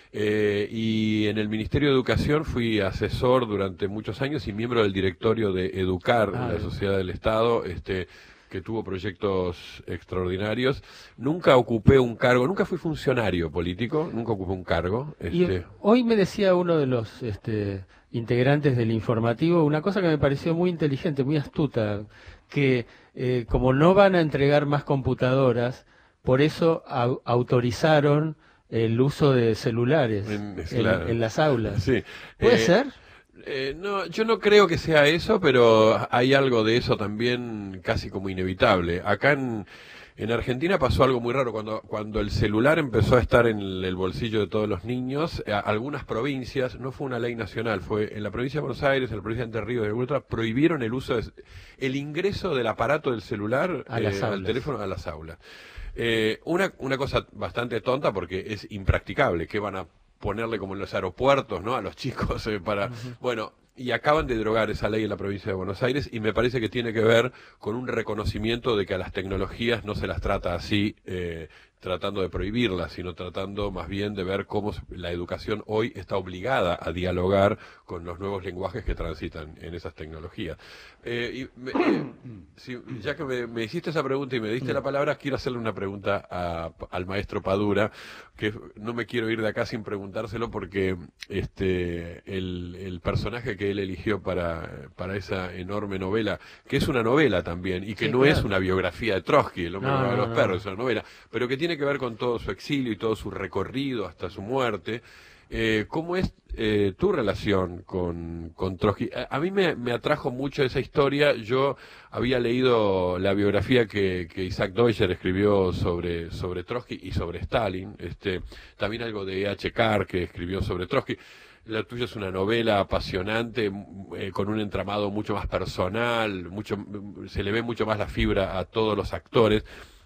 Y en el Ministerio de Educación fui asesor durante muchos años y miembro del directorio de Educar, la Sociedad del Estado, que tuvo proyectos extraordinarios. Nunca ocupé un cargo, nunca fui funcionario político, nunca ocupé un cargo. Y hoy me decía uno de los integrantes del informativo una cosa que me pareció muy inteligente, muy astuta, que como no van a entregar más computadoras, por eso autorizaron el uso de celulares en las aulas. Sí. ¿Puede ser? No, yo no creo que sea eso, pero hay algo de eso también casi como inevitable. Acá en Argentina pasó algo muy raro. Cuando el celular empezó a estar en el bolsillo de todos los niños, algunas provincias, no fue una ley nacional, fue en la provincia de Buenos Aires, en la provincia de Entre Ríos y en otra, prohibieron el ingreso del aparato del celular al teléfono a las aulas. Una cosa bastante tonta porque es impracticable, que van a ponerle como en los aeropuertos, ¿no? A los chicos para... Bueno, y acaban de derogar esa ley en la provincia de Buenos Aires y me parece que tiene que ver con un reconocimiento de que a las tecnologías no se las trata así, tratando de prohibirlas, sino tratando más bien de ver cómo la educación hoy está obligada a dialogar con los nuevos lenguajes que transitan en esas tecnologías. Ya que me hiciste esa pregunta y me diste la palabra, quiero hacerle una pregunta al maestro Padura, que no me quiero ir de acá sin preguntárselo porque el personaje que él eligió para esa enorme novela, que es una novela también, y que no es una biografía de Trotsky, el hombre que mataba a los perros, es una novela, pero que tiene que ver con todo su exilio y todo su recorrido hasta su muerte. ¿Cómo es tu relación con Trotsky? A mí me atrajo mucho esa historia. Yo había leído la biografía que Isaac Deutscher escribió sobre Trotsky y sobre Stalin, también algo de E.H. Carr que escribió sobre Trotsky. La tuya es una novela apasionante, con un entramado mucho más personal, se le ve mucho más la fibra a todos los actores.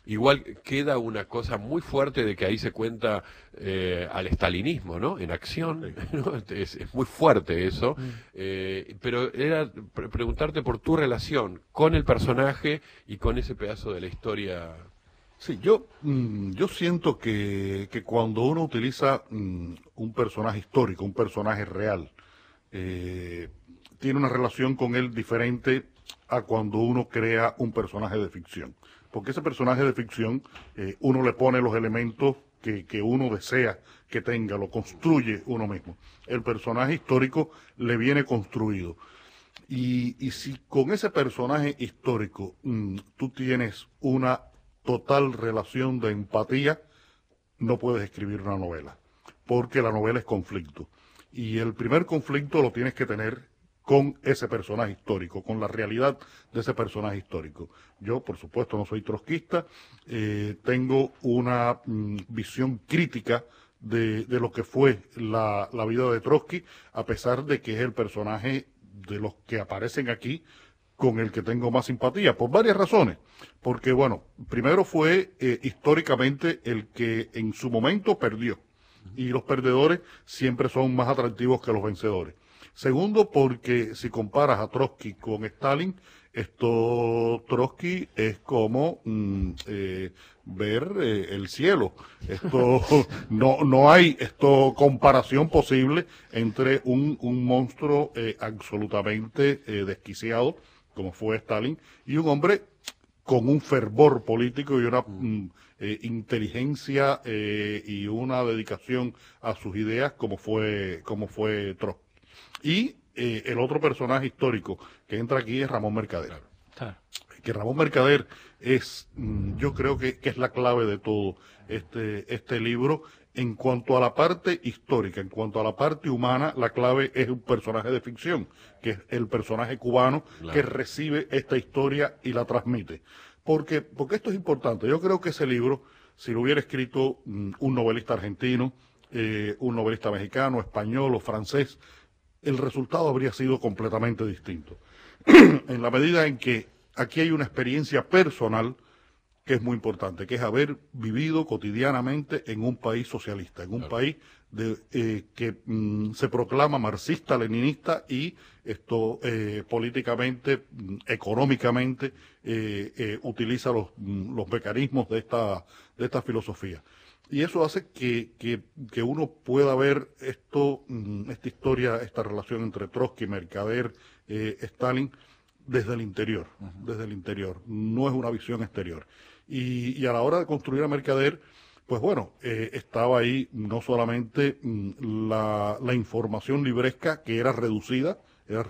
igual queda una cosa muy fuerte de que ahí se cuenta al estalinismo, ¿no? En acción, ¿no? Es muy fuerte eso, pero era preguntarte por tu relación con el personaje y con ese pedazo de la historia. Sí, yo siento que cuando uno utiliza un personaje histórico, un personaje real, tiene una relación con él diferente a cuando uno crea un personaje de ficción. Porque ese personaje de ficción, uno le pone los elementos que uno desea que tenga, lo construye uno mismo. El personaje histórico le viene construido. Y si con ese personaje histórico tú tienes una total relación de empatía, no puedes escribir una novela, porque la novela es conflicto. Y el primer conflicto lo tienes que tener con ese personaje histórico, con la realidad de ese personaje histórico. Yo, por supuesto, no soy trotskista, tengo una visión crítica de lo que fue la vida de Trotsky, a pesar de que es el personaje de los que aparecen aquí con el que tengo más simpatía, por varias razones. Porque, bueno, primero fue históricamente el que en su momento perdió, y los perdedores siempre son más atractivos que los vencedores. Segundo, porque si comparas a Trotsky con Stalin, Trotsky es como ver el cielo. No hay comparación posible entre un monstruo absolutamente desquiciado, como fue Stalin, y un hombre con un fervor político y una inteligencia y una dedicación a sus ideas como fue Trotsky. Y el otro personaje histórico que entra aquí es Ramón Mercader. Claro. Que Ramón Mercader es, yo creo que es la clave de todo este libro. En cuanto a la parte histórica, en cuanto a la parte humana, la clave es un personaje de ficción, que es el personaje cubano, claro, que recibe esta historia y la transmite. Porque esto es importante. Yo creo que ese libro, si lo hubiera escrito un novelista argentino, un novelista mexicano, español o francés, el resultado habría sido completamente distinto. En la medida en que aquí hay una experiencia personal que es muy importante, que es haber vivido cotidianamente en un país socialista, en un claro, país que se proclama marxista-leninista y políticamente, económicamente, utiliza los mecanismos de esta filosofía. Y eso hace que uno pueda ver esta historia, esta relación entre Trotsky, Mercader, Stalin, desde el interior, desde el interior. No es una visión exterior. Y a la hora de construir a Mercader, pues bueno, estaba ahí no solamente la información libresca, que era reducida,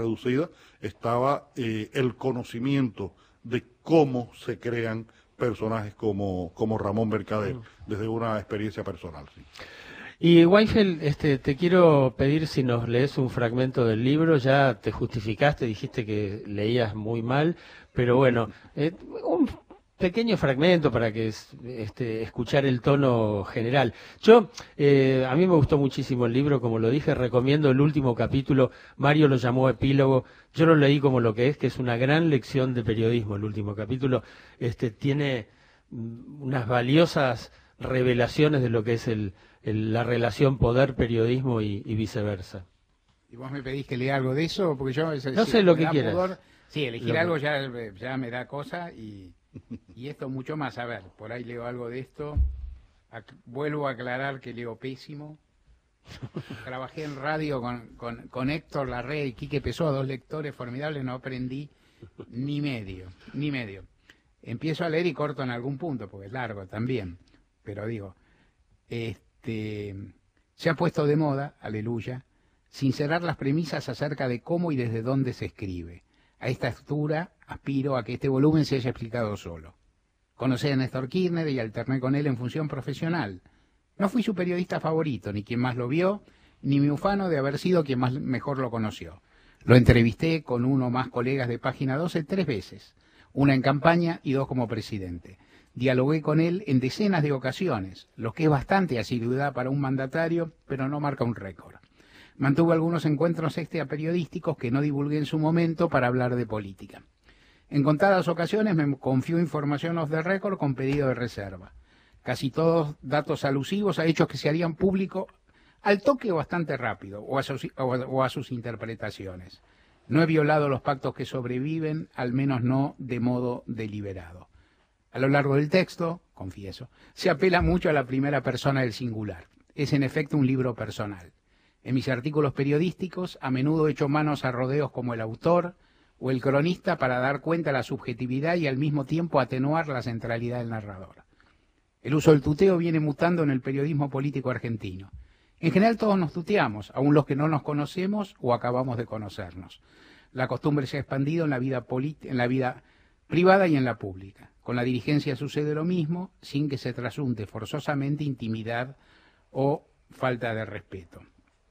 estaba el conocimiento de cómo se crean personajes como Ramón Mercader, desde una experiencia personal. Sí. Y Weinfeld, te quiero pedir si nos lees un fragmento del libro. Ya te justificaste, dijiste que leías muy mal, pero bueno, un pequeño fragmento para que escuchar el tono general. A mí me gustó muchísimo el libro, como lo dije, recomiendo el último capítulo. Mario lo llamó epílogo, yo lo leí como lo que es una gran lección de periodismo. El último capítulo tiene unas valiosas revelaciones de lo que es la relación poder-periodismo y viceversa. ¿Y vos me pedís que lea algo de eso? Porque yo no sé lo que quieras. Sí, elegir algo ya me da cosa y esto mucho más. A ver, por ahí leo algo de esto. Vuelvo a aclarar que leo pésimo. Trabajé en radio con Héctor Larrea y Quique Pessoa, dos lectores formidables, no aprendí ni medio. Empiezo a leer y corto en algún punto, porque es largo también. Pero digo, se ha puesto de moda, aleluya, sincerar las premisas acerca de cómo y desde dónde se escribe. A esta altura aspiro a que este volumen se haya explicado solo. Conocí a Néstor Kirchner y alterné con él en función profesional. No fui su periodista favorito, ni quien más lo vio, ni mi ufano de haber sido quien mejor lo conoció. Lo entrevisté con uno o más colegas de Página 12 3 veces, una en campaña y 2 como presidente. Dialogué con él en decenas de ocasiones, lo que es bastante asiduidad para un mandatario, pero no marca un récord. Mantuvo algunos encuentros periodísticos que no divulgué en su momento para hablar de política. En contadas ocasiones me confió información off the record con pedido de reserva. Casi todos datos alusivos a hechos que se harían público al toque o bastante rápido, o a sus interpretaciones. No he violado los pactos que sobreviven, al menos no de modo deliberado. A lo largo del texto, confieso, se apela mucho a la primera persona del singular. Es en efecto un libro personal. En mis artículos periodísticos, a menudo he hecho manos a rodeos como el autor o el cronista para dar cuenta de la subjetividad y al mismo tiempo atenuar la centralidad del narrador. El uso del tuteo viene mutando en el periodismo político argentino. En general todos nos tuteamos, aun los que no nos conocemos o acabamos de conocernos. La costumbre se ha expandido en la vida privada y en la pública. Con la dirigencia sucede lo mismo, sin que se trasunte forzosamente intimidad o falta de respeto.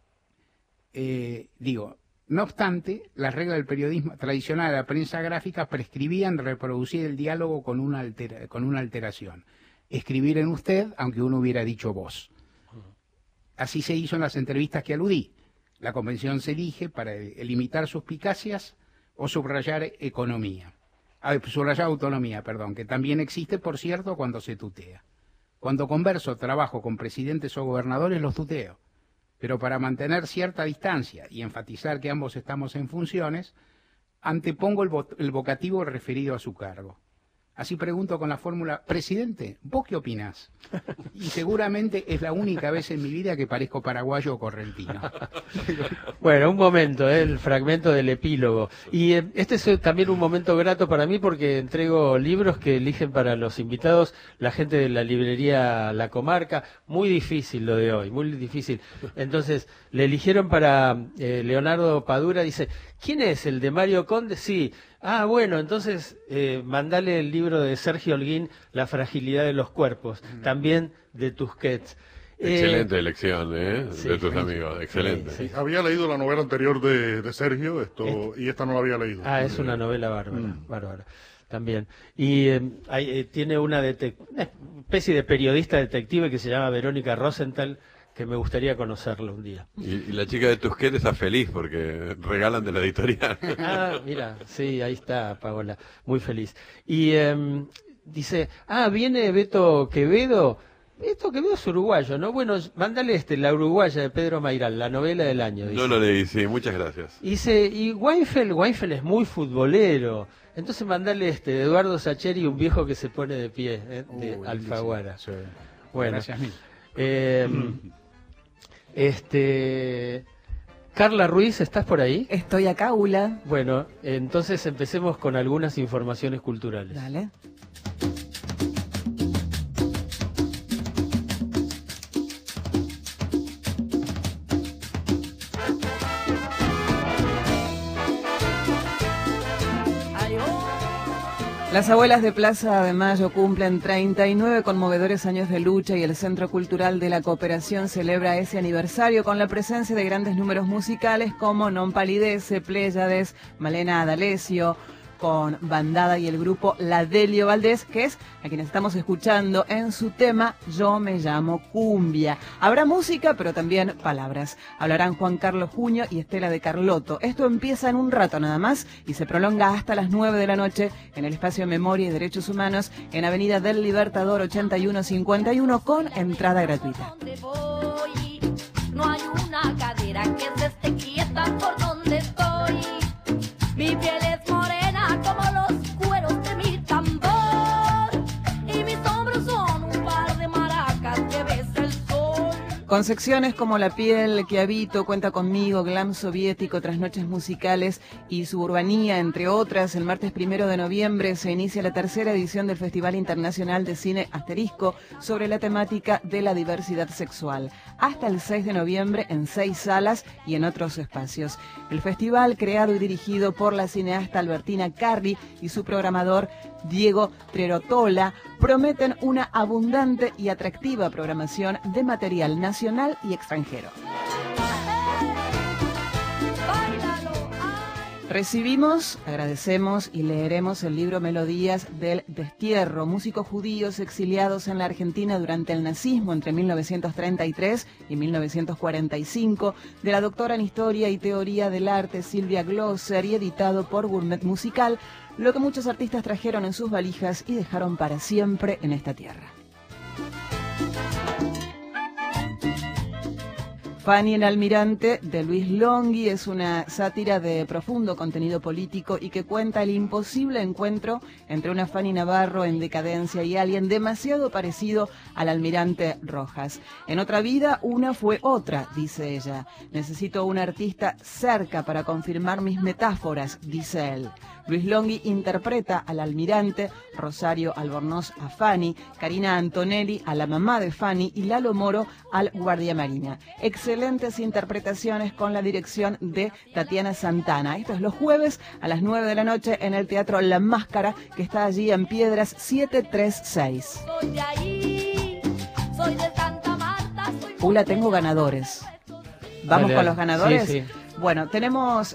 No obstante, las reglas del periodismo tradicional de la prensa gráfica prescribían reproducir el diálogo con una alteración. Escribir en usted, aunque uno hubiera dicho vos. Así se hizo en las entrevistas que aludí. La convención se elige para limitar suspicacias o subrayar autonomía, que también existe, por cierto, cuando se tutea. Cuando trabajo con presidentes o gobernadores, los tuteo. Pero para mantener cierta distancia y enfatizar que ambos estamos en funciones, antepongo el vocativo referido a su cargo. Así pregunto con la fórmula: presidente, ¿vos qué opinás? Y seguramente es la única vez en mi vida que parezco paraguayo o correntino. Bueno, un momento, el fragmento del epílogo. Y este es también un momento grato para mí porque entrego libros que eligen para los invitados la gente de la librería La Comarca. Muy difícil lo de hoy, muy difícil. Entonces, le eligieron para Leonardo Padura. Dice, ¿quién es? ¿El de Mario Conde? Sí. Ah, bueno, entonces mandale el libro de Sergio Holguín, La fragilidad de los cuerpos, también de Tusquets. Excelente elección sí, de tus amigos, excelente. Sí. Había leído la novela anterior de Sergio, y esta no la había leído. Ah, es una novela bárbara, también. Y tiene una especie de periodista detective que se llama Verónica Rosenthal, que me gustaría conocerlo un día. Y la chica de Tusquets está feliz porque regalan de la editorial. Ah, mira, sí, ahí está Paola, muy feliz. Y dice, viene Beto Quevedo. Beto Quevedo es uruguayo, ¿no? Bueno, mándale La Uruguaya de Pedro Mairal, la novela del año. Dice. Yo lo leí, sí, muchas gracias. Dice, y Weinfeld es muy futbolero. Entonces mandale de Eduardo Sacheri, un viejo que se pone de pie, de Alfaguara. Sí. Bueno, gracias mil. Carla Ruiz, ¿estás por ahí? Estoy acá, Ula. Bueno, entonces empecemos con algunas informaciones culturales. Dale. Las abuelas de Plaza de Mayo cumplen 39 conmovedores años de lucha y el Centro Cultural de la Cooperación celebra ese aniversario con la presencia de grandes números musicales como Non Palidece, Pléyades, Malena D'Alessio, con Bandada y el grupo La Delio Valdés, que es a quienes estamos escuchando en su tema Yo me llamo Cumbia. Habrá música, pero también palabras. Hablarán Juan Carlos Juño y Estela de Carlotto. Esto empieza en un rato nada más y se prolonga hasta las 9 de la noche en el espacio Memoria y Derechos Humanos en Avenida del Libertador 8151 con entrada gratuita. No hay una cadera que se esté quieta por donde estoy. Mi piel es morena como los cueros de mi tambor y mis hombros son un par de maracas que besa el sol. Con secciones como La piel que habito, Cuenta conmigo, Glam soviético, Trasnoches musicales y Suburbanía, entre otras, el martes 1 de noviembre se inicia la tercera edición del Festival Internacional de Cine Asterisco sobre la temática de la diversidad sexual. Hasta el 6 de noviembre en 6 salas y en otros espacios. El festival, creado y dirigido por la cineasta Albertina Carri y su programador Diego Trerotola, prometen una abundante y atractiva programación de material nacional y extranjero. Recibimos, agradecemos y leeremos el libro Melodías del Destierro, músicos judíos exiliados en la Argentina durante el nazismo entre 1933 y 1945, de la doctora en Historia y Teoría del Arte Silvia Glosser y editado por Gourmet Musical, lo que muchos artistas trajeron en sus valijas y dejaron para siempre en esta tierra. Fanny el Almirante, de Luis Longhi, es una sátira de profundo contenido político y que cuenta el imposible encuentro entre una Fanny Navarro en decadencia y alguien demasiado parecido al Almirante Rojas. En otra vida, una fue otra, dice ella. Necesito un artista cerca para confirmar mis metáforas, dice él. Luis Longhi interpreta al almirante, Rosario Albornoz a Fanny, Karina Antonelli a la mamá de Fanny y Lalo Moro al guardia marina. Excelentes interpretaciones con la dirección de Tatiana Santana. Esto es los jueves a las 9 de la noche en el Teatro La Máscara, que está allí en Piedras 736. Pula, tengo ganadores. ¿Vamos con los ganadores? Sí. Bueno, tenemos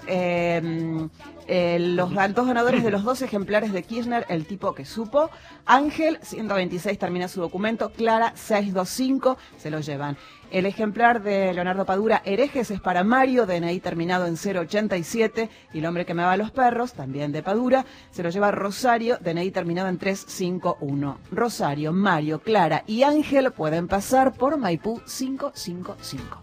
los dos ganadores de los 2 ejemplares de Kirchner, El tipo que supo. Ángel, 126, termina su documento. Clara, 625, se lo llevan. El ejemplar de Leonardo Padura, Herejes, es para Mario, DNI terminado en 087. Y El hombre que me va a los perros, también de Padura, se lo lleva Rosario, DNI terminado en 351. Rosario, Mario, Clara y Ángel pueden pasar por Maipú 555.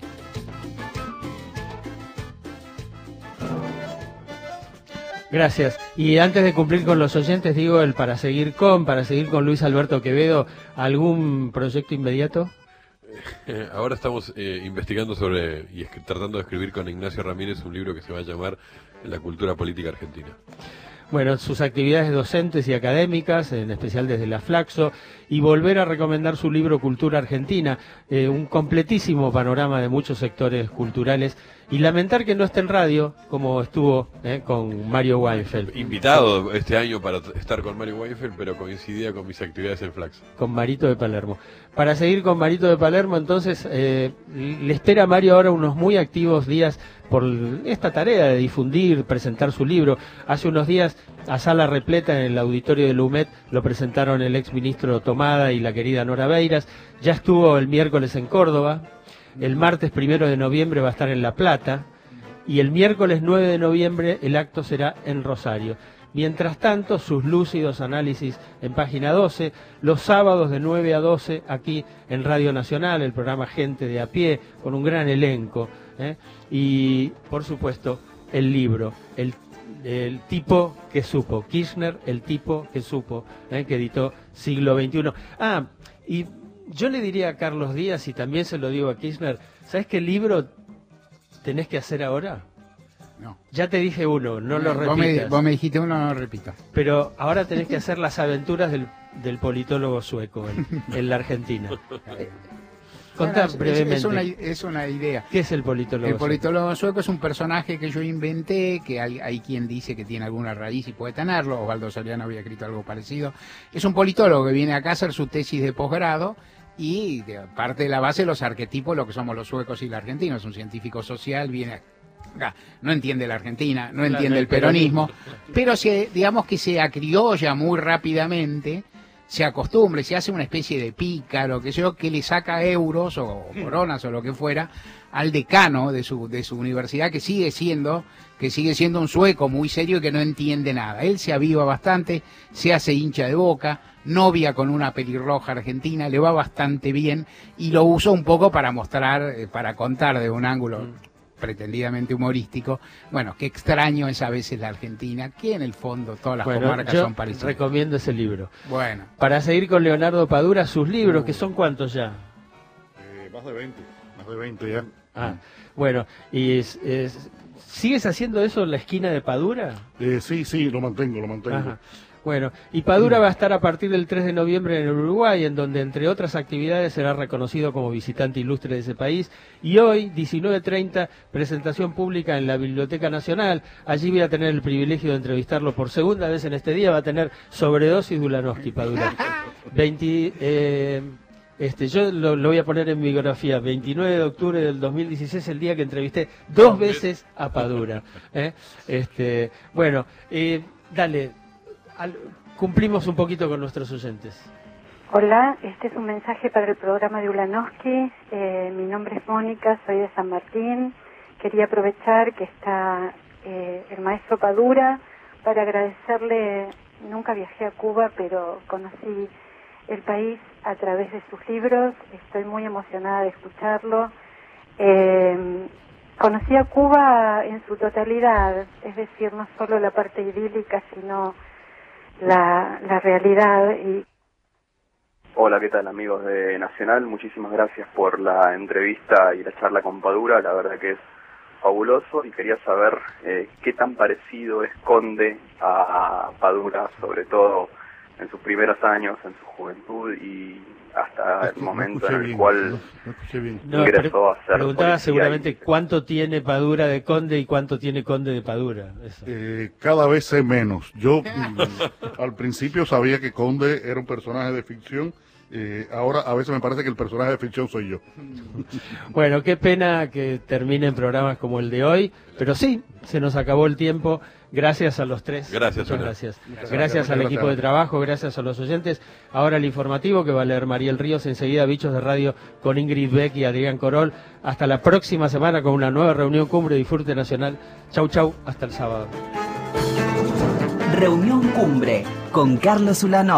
Gracias. Y antes de cumplir con los oyentes, digo para seguir con Luis Alberto Quevedo, ¿algún proyecto inmediato? Ahora estamos investigando sobre y tratando de escribir con Ignacio Ramírez un libro que se va a llamar La cultura política argentina. Bueno, sus actividades docentes y académicas, en especial desde la Flaxo, y volver a recomendar su libro Cultura Argentina, un completísimo panorama de muchos sectores culturales, y lamentar que no esté en radio, como estuvo con Mario Weinfeld. Invitado este año para estar con Mario Weinfeld, pero coincidía con mis actividades en Flaxo. Con Marito de Palermo. Para seguir con Marito de Palermo, entonces, le espera a Mario ahora unos muy activos días por esta tarea de difundir, presentar su libro. Hace unos días, a sala repleta en el auditorio de la UMED, lo presentaron el exministro Tomada y la querida Nora Beiras. Ya estuvo el miércoles en Córdoba, el martes 1 de noviembre va a estar en La Plata, y el miércoles 9 de noviembre el acto será en Rosario. Mientras tanto, sus lúcidos análisis en Página 12, los sábados de 9 a 12 aquí en Radio Nacional, el programa Gente de a Pie, con un gran elenco, y por supuesto el libro, el tipo que supo, Kirchner, el tipo que supo, que editó Siglo XXI. Y yo le diría a Carlos Díaz, y también se lo digo a Kirchner, ¿sabes qué libro tenés que hacer ahora? No. Ya te dije uno, no lo repitas. Vos me dijiste uno, no lo repito. Pero ahora tenés que hacer las aventuras del politólogo sueco en la Argentina. Contá brevemente. Es una idea. ¿Qué es el politólogo sueco? El politólogo sueco es un personaje que yo inventé, que hay quien dice que tiene alguna raíz y puede tenerlo. Osvaldo Soriano había escrito algo parecido. Es un politólogo que viene acá a hacer su tesis de posgrado y parte de la base de los arquetipos, lo que somos los suecos y los argentinos. Es un científico social, viene acá, no entiende la Argentina, no entiende el peronismo, pero digamos que se acriolla muy rápidamente, se acostumbra, se hace una especie de pícaro, que le saca euros o coronas o lo que fuera al decano de su universidad, que sigue siendo un sueco muy serio y que no entiende nada. Él se aviva bastante, se hace hincha de Boca, novia con una pelirroja argentina, le va bastante bien y lo usa un poco para mostrar, para contar de un ángulo pretendidamente humorístico, bueno, qué extraño es a veces la Argentina, que en el fondo todas las comarcas son parecidas. Recomiendo ese libro. Bueno. Para seguir con Leonardo Padura, sus libros, que son ¿cuántos ya? Más de 20 ya. Bueno, y ¿sigues haciendo eso en la esquina de Padura? Sí, lo mantengo. Ajá. Bueno, y Padura va a estar a partir del 3 de noviembre en el Uruguay, en donde, entre otras actividades, será reconocido como visitante ilustre de ese país. Y hoy, 19:30, presentación pública en la Biblioteca Nacional. Allí voy a tener el privilegio de entrevistarlo por segunda vez en este día. Va a tener sobredosis de Ulanowski, Padura. Yo lo voy a poner en mi biografía. 29 de octubre del 2016, el día que entrevisté 2 veces a Padura. Bueno, dale, cumplimos un poquito con nuestros oyentes. Hola, este es un mensaje para el programa de Ulanowski. Mi nombre es Mónica, soy de San Martín. Quería aprovechar que está el maestro Padura para agradecerle. Nunca viajé a Cuba, pero conocí el país a través de sus libros. Estoy muy emocionada de escucharlo. Conocí a Cuba en su totalidad, es decir, no solo la parte idílica, sino la realidad. Hola, ¿qué tal, amigos de Nacional? Muchísimas gracias por la entrevista y la charla con Padura, la verdad que es fabuloso, y quería saber qué tan parecido es Conde a Padura, sobre todo en sus primeros años, en su juventud y hasta el momento en el cual ingresó a ser preguntaba policía. Seguramente cuánto tiene Padura de Conde y cuánto tiene Conde de Padura. Cada vez sé menos. Yo al principio sabía que Conde era un personaje de ficción. Ahora a veces me parece que el personaje de ficción soy yo. Bueno, qué pena que terminen programas como el de hoy, pero sí, se nos acabó el tiempo. Gracias a los tres. Gracias. Muchas gracias. Gracias al equipo de trabajo, gracias a los oyentes. Ahora el informativo que va a leer Mariel Ríos, enseguida Bichos de Radio con Ingrid Beck y Adrián Corol. Hasta la próxima semana con una nueva reunión Cumbre Disfrute Nacional. Chau, chau, hasta el sábado. Reunión Cumbre con Carlos Ulanowski.